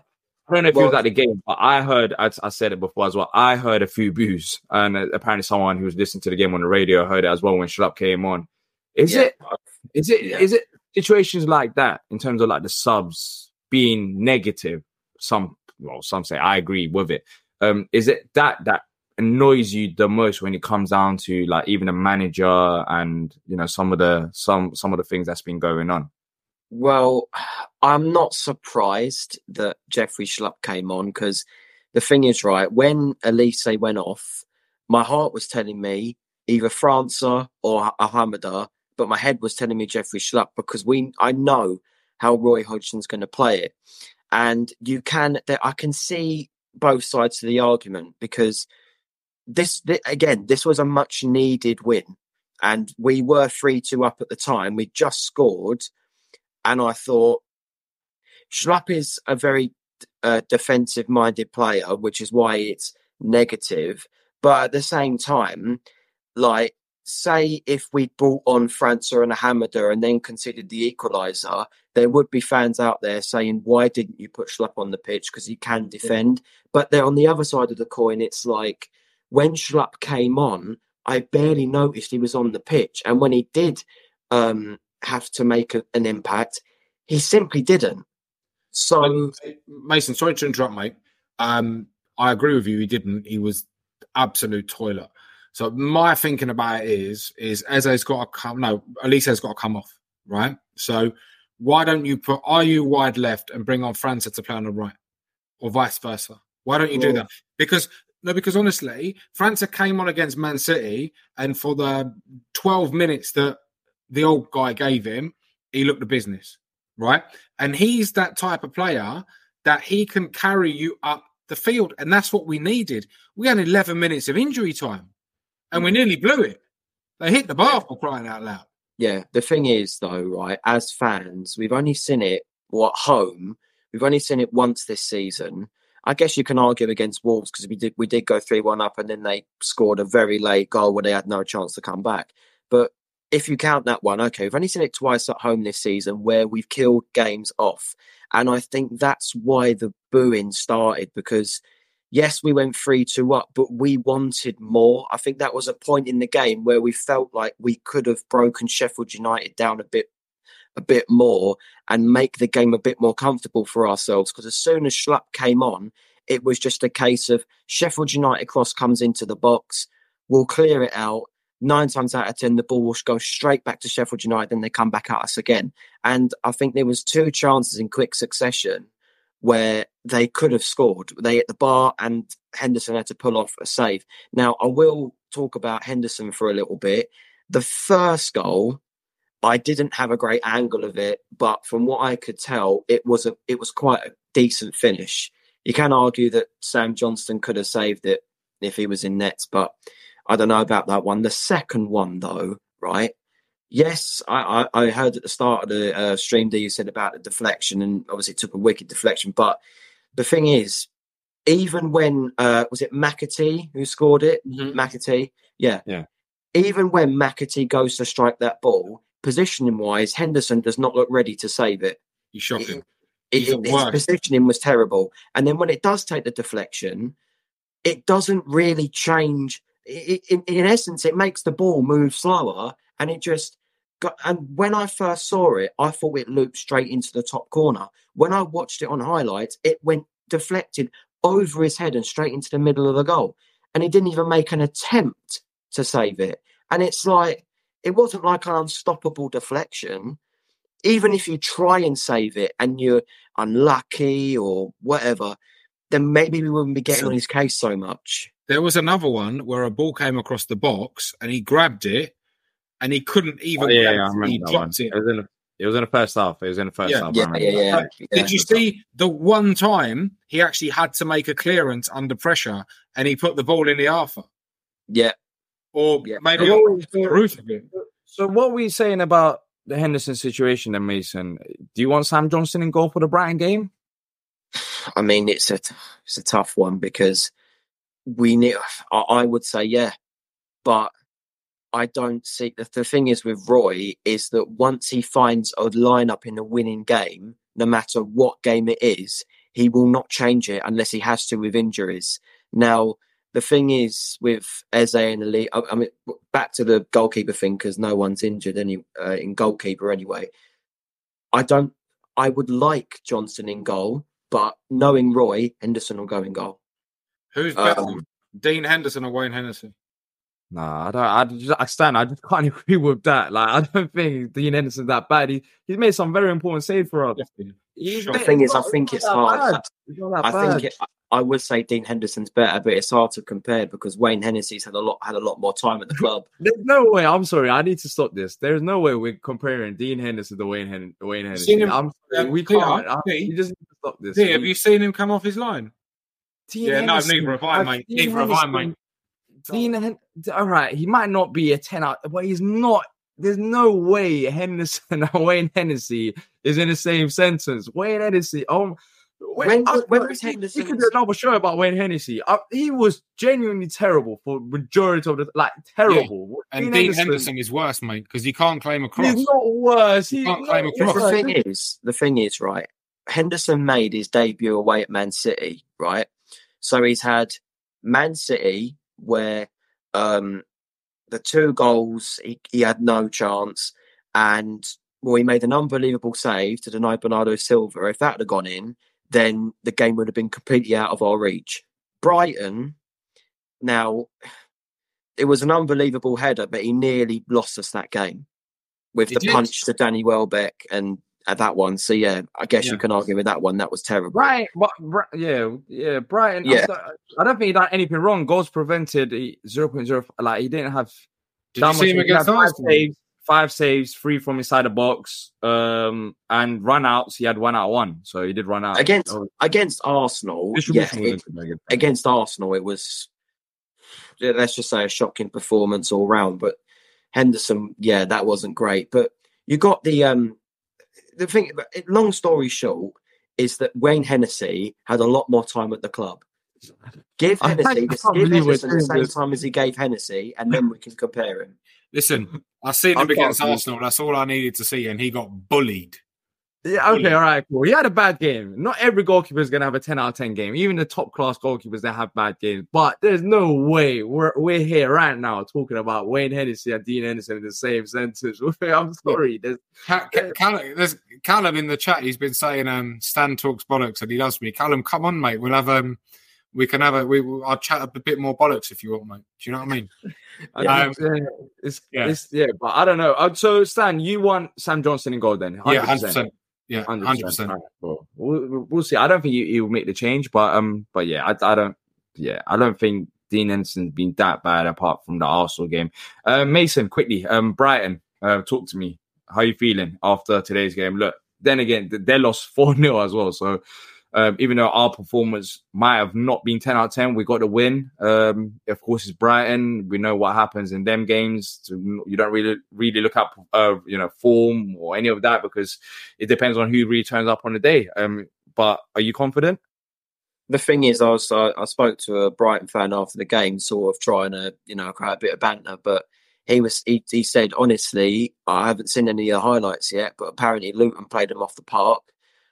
Speaker 4: I don't know if
Speaker 12: Well-
Speaker 4: he was at the game, but I heard, I, I said it before as well, I heard a few boos. And uh, apparently someone who was listening to the game on the radio heard it as well when Schlupp came on. Is
Speaker 12: Yeah.
Speaker 4: it, is it,
Speaker 12: Yeah.
Speaker 4: is it situations like that in terms of like the subs being negative? Some, well, some say I agree with it. Um, is it that, that annoys you the most when it comes down to like even a manager and, you know, some of the, some, some of the things that's been going on?
Speaker 12: Well, I'm not surprised that Jeffrey Schlupp came on because the thing is, right, when Elise went off, my heart was telling me either França or Alhamada, but my head was telling me Jeffrey Schlupp because we, I know how Roy Hodgson's going to play it. And you can, I can see both sides of the argument because this, again, this was a much needed win. And we were three two up at the time. We just scored. And I thought, Schlupp is a very uh, defensive-minded player, which is why it's negative. But at the same time, like, say if we brought on França and Hamada and then considered the equaliser, there would be fans out there saying, why didn't you put Schlupp on the pitch? Because he can defend. But then on the other side of the coin, it's like, when Schlupp came on, I barely noticed he was on the pitch. And when he did... Um, have to make a, an impact, he simply didn't. So,
Speaker 5: Mason, sorry to interrupt, mate. Um, I agree with you. He didn't. He was absolute toilet. So my thinking about it is, is Eze's got to come. No, Elise's got to come off, right? So why don't you put? Are you wide left and bring on França to play on the right, or vice versa? Why don't you do that? Because no, because honestly, França came on against Man City, and for the twelve minutes that the old guy gave him, he looked the business, right? And he's that type of player that he can carry you up the field. And that's what we needed. We had eleven minutes of injury time and we nearly blew it. They hit the bar for crying out loud.
Speaker 12: Yeah, the thing is, though, right, as fans, we've only seen it, well, at home, we've only seen it once this season. I guess you can argue against Wolves because we did, we did go three one up and then they scored a very late goal where they had no chance to come back. But if you count that one, okay, we've only seen it twice at home this season where we've killed games off. And I think that's why the booing started because, yes, we went three two up, but we wanted more. I think that was a point in the game where we felt like we could have broken Sheffield United down a bit a bit more and make the game a bit more comfortable for ourselves. Because as soon as Schlupp came on, it was just a case of Sheffield United cross comes into the box, we'll clear it out. Nine times out of ten, the ball will go straight back to Sheffield United and they come back at us again. And I think there was two chances in quick succession where they could have scored. They hit the bar and Henderson had to pull off a save. Now, I will talk about Henderson for a little bit. The first goal, I didn't have a great angle of it, but from what I could tell, it was a it was quite a decent finish. You can argue that Sam Johnston could have saved it if he was in nets, but I don't know about that one. The second one, though, right? Yes, I, I, I heard at the start of the uh, stream that you said about the deflection, and obviously it took a wicked deflection. But the thing is, even when, uh, was it McAtee who scored it? Mm-hmm. McAtee? Yeah.
Speaker 4: Yeah.
Speaker 12: Even when McAtee goes to strike that ball, positioning-wise, Henderson does not look ready to save it.
Speaker 5: He's shocking.
Speaker 12: It, it, his positioning was terrible. And then when it does take the deflection, it doesn't really change. It, it, in essence, it makes the ball move slower, and it just got. And when I first saw it, I thought it looped straight into the top corner. When I watched it on highlights, it went deflected over his head and straight into the middle of the goal, and he didn't even make an attempt to save it. And it's like it wasn't like an unstoppable deflection. Even if you try and save it and you're unlucky or whatever, then maybe we wouldn't be getting on his case so much.
Speaker 5: There was another one where a ball came across the box and he grabbed it and he couldn't even.
Speaker 4: Oh, yeah,
Speaker 5: grab
Speaker 4: yeah, I
Speaker 5: it.
Speaker 4: remember
Speaker 5: He
Speaker 4: that
Speaker 5: dropped
Speaker 4: one.
Speaker 5: it.
Speaker 4: It was, in the, it was in the first half. It was in the first
Speaker 5: Yeah.
Speaker 4: half.
Speaker 12: Yeah,
Speaker 4: I remember
Speaker 12: yeah, yeah.
Speaker 4: that.
Speaker 12: yeah.
Speaker 5: Did you see the one time he actually had to make a clearance under pressure and he put the ball in the Arthur?
Speaker 12: Yeah.
Speaker 5: Or
Speaker 12: Yeah.
Speaker 5: maybe
Speaker 4: So
Speaker 5: on
Speaker 4: what,
Speaker 5: the roof of it.
Speaker 4: so what were you saying about the Henderson situation then, Mason? Do you want Sam Johnston in goal for the Brighton game?
Speaker 12: I mean, it's a it's a tough one because we need. I, I would say yeah, but I don't see. The, the thing is with Roy is that once he finds a lineup in a winning game, no matter what game it is, he will not change it unless he has to with injuries. Now, the thing is with Eze and Elise, I, I mean, back to the goalkeeper thing, because no one's injured any uh, in goalkeeper anyway. I don't. I would like Johnson in goal, but knowing Roy, Henderson will go in goal.
Speaker 5: Who's better,
Speaker 12: Um,
Speaker 5: Dean Henderson or Wayne Hennessy?
Speaker 4: Nah, I don't. I just, I stand. I just can't agree with that. Like, I don't think Dean Henderson's that bad. He, he's made some very important saves for us. He's
Speaker 12: The
Speaker 4: been-
Speaker 12: thing
Speaker 4: he's
Speaker 12: is, I
Speaker 4: not-
Speaker 12: think
Speaker 4: he's
Speaker 12: it's
Speaker 4: not that
Speaker 12: hard.
Speaker 4: bad. He's not that
Speaker 12: I
Speaker 4: bad.
Speaker 12: think it, I would say Dean Henderson's better, but it's hard to compare because Wayne Hennessy's had a lot had a lot more time at the club.
Speaker 4: There's no way. I'm sorry. I need to stop this. There's no way we're comparing Dean Henderson to Wayne Hen- Wayne Hennessy.
Speaker 5: Seen him-
Speaker 4: I'm sorry.
Speaker 5: uh,
Speaker 4: We
Speaker 5: Peter,
Speaker 4: can't. I,
Speaker 5: Pete,
Speaker 4: you just need to stop this.
Speaker 5: Pete, have
Speaker 4: We-
Speaker 5: you seen him come off his line?
Speaker 4: Dean
Speaker 5: Yeah, no,
Speaker 4: Henderson-
Speaker 5: neither have I,
Speaker 4: I've
Speaker 5: mate.
Speaker 4: seen
Speaker 5: Neither have I,
Speaker 4: Henderson-
Speaker 5: mate.
Speaker 4: Dean, Hen- all right, he might not be a ten out, but he's not. There's no way Henderson and Wayne Hennessy is in the same sentence. Wayne Hennessy, um,
Speaker 12: When-
Speaker 4: I-
Speaker 12: when
Speaker 4: I-
Speaker 12: was
Speaker 4: we- we
Speaker 12: Henderson's-
Speaker 4: could do another show about Wayne Hennessy. I, he was genuinely terrible for majority of the like terrible.
Speaker 5: And
Speaker 4: Dean
Speaker 5: Dean
Speaker 4: Henderson-
Speaker 5: Henderson is worse, mate, because he can't claim a cross.
Speaker 4: He's not worse. He
Speaker 5: You can't claim a
Speaker 4: he's
Speaker 5: cross.
Speaker 12: The
Speaker 4: not-
Speaker 12: thing is, the thing is, right? Henderson made his debut away at Man City, right? So he's had Man City where um, the two goals he, he had no chance, and well, he made an unbelievable save to deny Bernardo Silva. If that had gone in, then the game would have been completely out of our reach. Brighton, now it was an unbelievable header, but he nearly lost us that game with
Speaker 5: He
Speaker 12: the
Speaker 5: did.
Speaker 12: punch to Danny Welbeck and at that one. So yeah, I guess
Speaker 5: Yeah.
Speaker 12: you can argue with that one. That was terrible.
Speaker 4: Brighton, but Bri- yeah, yeah, Brighton.
Speaker 12: Yeah.
Speaker 4: I, don't, I don't think he done anything wrong. Goals prevented zero point zero. Like he didn't have.
Speaker 5: Did
Speaker 4: that
Speaker 5: you see him
Speaker 4: much- he had
Speaker 5: against
Speaker 4: five
Speaker 5: Arsenal?
Speaker 4: saves, five saves, three from inside the box, um, and run outs. He had one out of one, so he did run out
Speaker 12: Against
Speaker 4: Oh,
Speaker 12: against Arsenal, yeah,
Speaker 4: distribution
Speaker 12: it-
Speaker 4: wasn't very good.
Speaker 12: against Arsenal, it was yeah, let's just say a shocking performance all round. But Henderson, yeah, that wasn't great. But you got the um the thing. Long story short, is that Wayne Hennessy had a lot more time at the club. Give
Speaker 4: I
Speaker 12: Hennessy
Speaker 4: can't
Speaker 12: the, give
Speaker 4: believe we're
Speaker 12: Henderson the
Speaker 4: doing
Speaker 12: same
Speaker 4: this.
Speaker 12: time as he gave Hennessy, and then we can compare him.
Speaker 5: Listen, I seen
Speaker 4: I
Speaker 5: him
Speaker 4: can't
Speaker 5: against
Speaker 4: believe-
Speaker 5: Arsenal. That's all I needed to see, and he got bullied.
Speaker 4: Yeah, okay,
Speaker 5: Bullied.
Speaker 4: all right, cool. He had a bad game. Not every goalkeeper is gonna have a ten out of ten game. Even the top class goalkeepers that have bad games. But there's no way we're we're here right now talking about Wayne Hennessy and Dean Henderson in the same sentence. I'm sorry. There's
Speaker 5: Ca- Ca- Callum, there's Callum in the chat. He's been saying, "Um, Stan talks bollocks," and he loves me. Callum, come on, mate. We'll have um, we can have a we. we- I'll chat a bit more bollocks if you want, mate. Do you know what I mean?
Speaker 4: I
Speaker 5: Um,
Speaker 4: think, yeah, it's,
Speaker 5: yeah.
Speaker 4: it's yeah, but I don't know. Uh, So Stan, you want Sam Johnson in goal then?
Speaker 5: Yeah, hundred percent. Yeah,
Speaker 4: one
Speaker 5: hundred percent.
Speaker 4: All right, cool. We'll, we'll- we'll see. I don't think he will make the change, but um, but yeah, I, I don't. Yeah, I don't think Dean Henderson's been that bad apart from the Arsenal game. Uh, Mason, quickly, um, Brighton, uh, talk to me. How you feeling after today's game? Look, then again, th- they lost four nil as well. So um, even though our performance might have not been ten out of ten, we got the win. Um, of course, it's Brighton. We know what happens in them games. So you don't really really look up, uh, you know, form or any of that because it depends on who really turns up on the day. Um, but are you confident?
Speaker 12: The thing is, I was I, I spoke to a Brighton fan after the game, sort of trying to you know create a bit of banter, but he was he, he said honestly, I haven't seen any of the highlights yet, but apparently Luton played them off the park.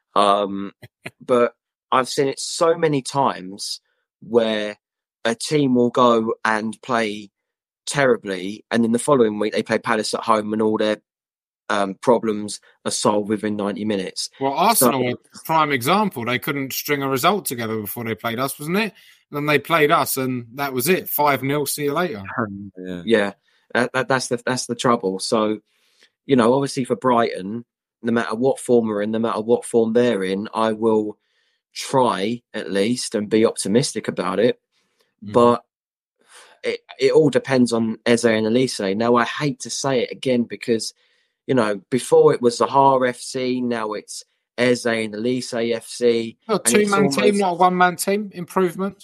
Speaker 12: Um, but I've seen it so many times where a team will go and play terribly, and then the following week they play Palace at home, and all their um, problems are solved within ninety minutes.
Speaker 5: Well, Arsenal
Speaker 12: So-
Speaker 5: were a prime example. They couldn't string a result together before they played us, wasn't it? Then they played us, and that was it. Five nil. See you later.
Speaker 4: Yeah.
Speaker 12: Yeah, that, that, that's the that's the trouble. So, you know, obviously for Brighton, no matter what form we're in, no matter what form they're in, I will try at least and be optimistic about it.
Speaker 5: Mm.
Speaker 12: But it it all depends on Eze and Elise. Now, I hate to say it again because, you know, before it was the Har F C, now it's Eze and Elise F C.
Speaker 5: A
Speaker 12: and
Speaker 5: two
Speaker 12: it's
Speaker 5: man
Speaker 12: almost-
Speaker 5: team, not a one man team. Improvement.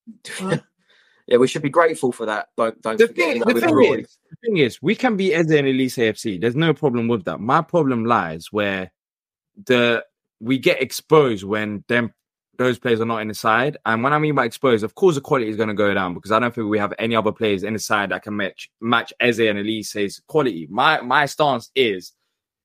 Speaker 12: Yeah, we should be grateful for that. Don't don't
Speaker 4: The
Speaker 12: forget.
Speaker 4: thing,
Speaker 12: you know,
Speaker 4: the
Speaker 12: with
Speaker 4: thing
Speaker 12: Roy.
Speaker 4: is, the thing is, we can be Eze and Elise A F C. There's no problem with that. My problem lies where the we get exposed when them those players are not in the side. And when I mean by exposed, of course, the quality is going to go down because I don't think we have any other players in the side that can match match Eze and Elise's quality. My my stance is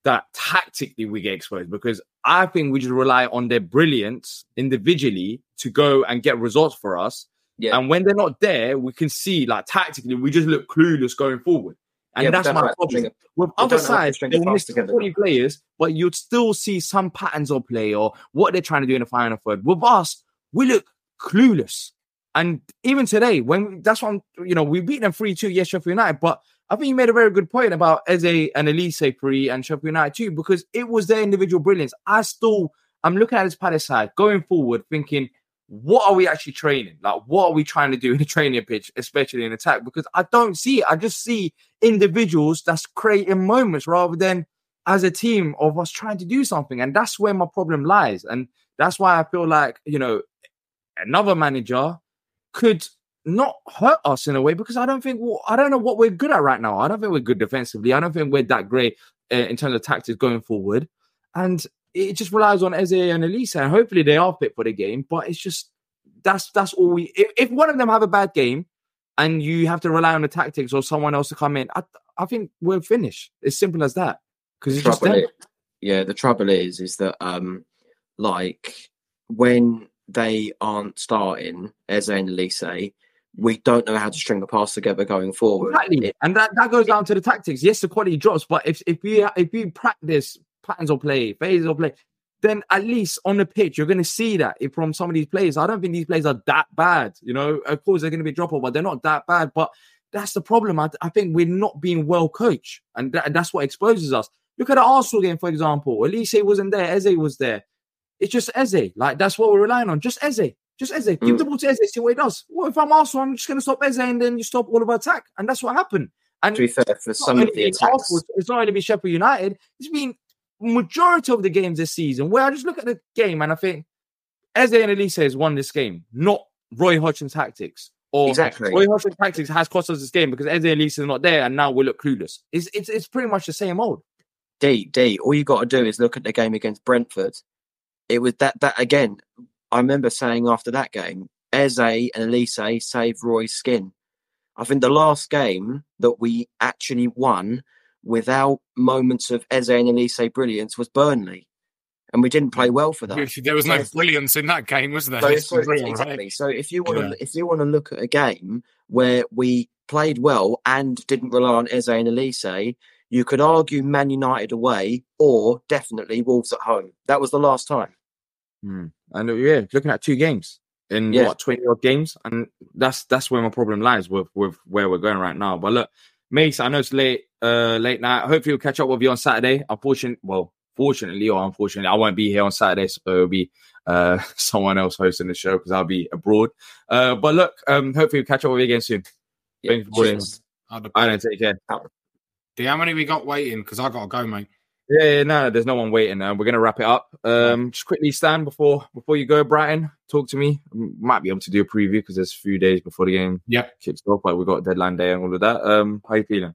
Speaker 4: that tactically we get exposed, because I think we just rely on their brilliance individually to go and get results for us.
Speaker 12: Yeah.
Speaker 4: And when they're not there, we can see, like, tactically, we just look clueless going forward. And
Speaker 12: Yeah,
Speaker 4: that's
Speaker 12: we don't
Speaker 4: my
Speaker 12: have
Speaker 4: problem.
Speaker 12: to string-
Speaker 4: With
Speaker 12: we
Speaker 4: other
Speaker 12: don't have to
Speaker 4: sides,
Speaker 12: string
Speaker 4: they'll
Speaker 12: fast
Speaker 4: miss
Speaker 12: together.
Speaker 4: forty players, but you'd still see some patterns of play or what they're trying to do in the final third. With us, we look clueless. And even today, when that's what I'm, you know, we beat them three two, yes, Sheffield United, but I think you made a very good point about Eze and Elise pre and Sheffield United too, because it was their individual brilliance. I still, I'm looking at this Palace side going forward, thinking, what are we actually training? Like, what are we trying to do in the training pitch, especially in attack? Because I don't see it. I just see individuals that's creating moments rather than as a team of us trying to do something. And that's where my problem lies. And that's why I feel like, you know, another manager could not hurt us in a way, because I don't think, well, I don't know what we're good at right now. I don't think we're good defensively. I don't think we're that great uh, in terms of tactics going forward. And it just relies on Eze and Elise, and hopefully they are fit for the game. But it's just, that's that's all we... If, if one of them have a bad game and you have to rely on the tactics or someone else to come in, I, I think we're finished. It's simple as that. Because it's just them.
Speaker 12: Is, yeah, the trouble is, is that, um, like, when they aren't starting, Eze and Elise, we don't know how to string the pass together going forward.
Speaker 4: Exactly.
Speaker 12: It,
Speaker 4: and that, that goes down to the tactics. Yes, the quality drops, but if if you if you practice patterns of play, phases of play, then at least on the pitch, you're going to see that from some of these players. I don't think these players are that bad. You know, of course, they're going to be drop off, but they're not that bad. But that's the problem. I, I think we're not being well coached, and that, that's what exposes us. Look at the Arsenal game, for example. Elise wasn't there. Eze was there. It's just Eze. Like, that's what we're relying on. Just Eze. Just Eze. Give
Speaker 12: Mm.
Speaker 4: the ball to Eze, see what he does. Well, if I'm Arsenal, I'm just going to stop Eze, and then you stop all of our attack. And that's what happened. And
Speaker 12: to be fair, for some of the attacks...
Speaker 4: Arsenal, it's not only been Sheffield United. It's been majority of the games this season where I just look at the game and I think Eze and Elise has won this game, not Roy Hodgson's tactics. Or
Speaker 12: Exactly.
Speaker 4: Roy Hodgson's tactics has cost us this game because Eze and Elise are not there, and now we look clueless. It's, it's, it's pretty much the same old.
Speaker 12: D, D, all you got to do is look at the game against Brentford. It was that, that again, I remember saying after that game, Eze and Elise saved Roy's skin. I think the last game that we actually won without moments of Eze and Elise brilliance was Burnley. And we didn't play well for that.
Speaker 5: There was no brilliance in that game, was there?
Speaker 12: So,
Speaker 5: It's
Speaker 12: so,
Speaker 5: real,
Speaker 12: exactly.
Speaker 5: right?
Speaker 12: So if you want to,
Speaker 5: Yeah.
Speaker 12: if you want to look at a game where we played well and didn't rely on Eze and Elise, you could argue Man United away or definitely Wolves at home. That was the last time.
Speaker 4: Hmm. And uh, yeah, looking at two games in
Speaker 12: Yeah.
Speaker 4: what twenty odd games, and that's that's where my problem lies with with where we're going right now. But look, Mace, I know it's late, uh, late night. Hopefully, we'll catch up with you on Saturday. Unfortunately, well, fortunately or unfortunately, I won't be here on Saturday, so it'll be uh someone else hosting the show because I'll be abroad. Uh, but look, um, hopefully, we'll catch up with you again soon.
Speaker 12: Yeah,
Speaker 4: Thank you for calling.
Speaker 12: cheers.
Speaker 4: I don't take care.
Speaker 5: D, how many we got waiting? Because I got to go, mate.
Speaker 4: Yeah, yeah, no, there's no one waiting. Uh, we're gonna wrap it up. Um, just quickly, Stan, before before you go, Brighton, talk to me. Might be able to do a preview because there's a few days before the game
Speaker 5: Yep.
Speaker 4: kicks off, but we've got a deadline day and all of that. Um, how you feeling?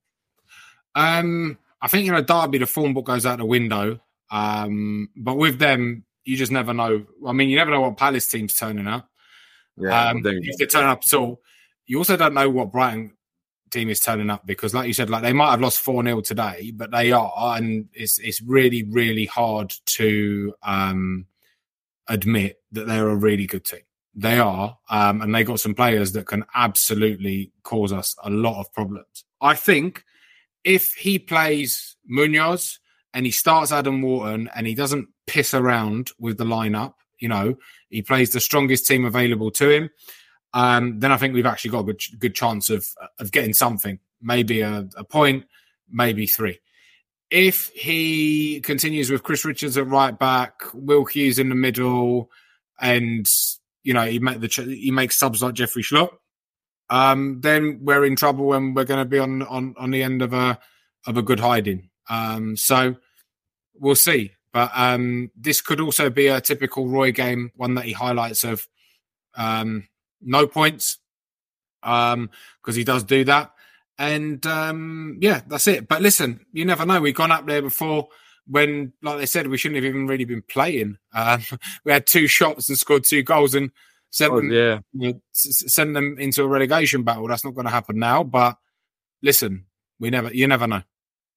Speaker 5: Um, I think, you know, Derby, the form book goes out the window. Um, but with them, you just never know. I mean, you never know what Palace team's turning up.
Speaker 4: Yeah,
Speaker 5: um,
Speaker 4: there you
Speaker 5: if they turn up at all. You also don't know what Brighton team is turning up because, like you said, like they might have lost four nil today, but they are, and it's it's really, really hard to um, admit that they're a really good team. They are, um, and they got some players that can absolutely cause us a lot of problems. I think if he plays Munoz and he starts Adam Wharton and he doesn't piss around with the lineup, you know, he plays the strongest team available to him, um, then I think we've actually got a good, good chance of of getting something, maybe a, a point, maybe three. If he continues with Chris Richards at right back, Will Hughes in the middle, and you know he make the he makes subs like Jeffrey Schlupp, um, then we're in trouble and we're going to be on, on on the end of a of a good hiding. Um, so we'll see. But um, this could also be a typical Roy game, one that he highlights of um, no points, because um, he does do that. And um, yeah, that's it. But listen, you never know. We've gone up there before when, like they said, we shouldn't have even really been playing. Um, we had two shots and scored two goals and sent,
Speaker 4: Oh,
Speaker 5: them,
Speaker 4: yeah.
Speaker 5: you know, s- send them into a relegation battle. That's not going to happen now. But listen, we never, you never know.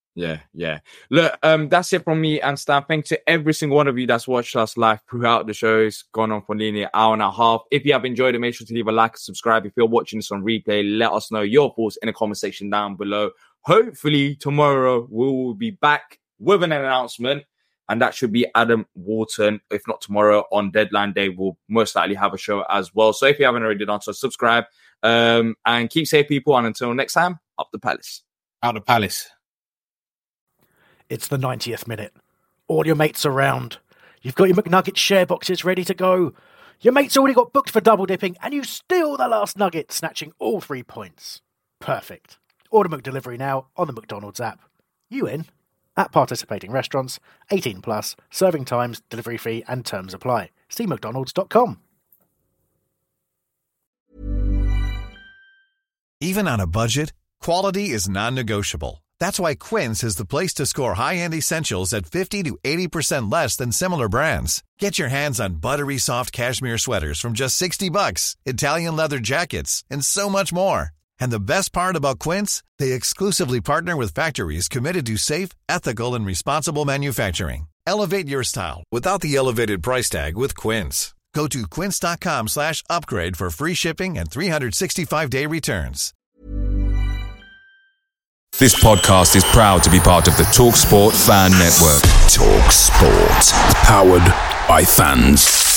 Speaker 4: Yeah, yeah. Look, um, that's it from me and Stan. Thanks to every single one of you that's watched us live throughout the show. It's gone on for nearly an hour and a half. If you have enjoyed it, make sure to leave a like and subscribe. If you're watching this on replay, let us know your thoughts in the comment section down below. Hopefully tomorrow we will be back with an announcement, and that should be Adam Wharton. If not tomorrow, on deadline day, we'll most likely have a show as well. So if you haven't already done so, subscribe um, and keep safe, people. And until next time, up the Palace.
Speaker 5: Out the Palace.
Speaker 3: It's the ninetieth minute. All your mates around. You've got your McNugget share boxes ready to go. Your mate's already got booked for double dipping, and you steal the last nugget, snatching all three points. Perfect. Order McDelivery now on the McDonald's app. You in? At participating restaurants, eighteen plus, serving times, delivery fee, and terms apply. See mcdonalds dot com.
Speaker 13: Even on a budget, quality is non-negotiable. That's why Quince is the place to score high-end essentials at fifty to eighty percent less than similar brands. Get your hands on buttery soft cashmere sweaters from just sixty bucks, Italian leather jackets, and so much more. And the best part about Quince, they exclusively partner with factories committed to safe, ethical, and responsible manufacturing. Elevate your style without the elevated price tag with Quince. Go to quince.com slash upgrade for free shipping and three sixty-five day returns.
Speaker 1: This podcast is proud to be part of the TalkSport Fan Network. TalkSport. Powered by fans.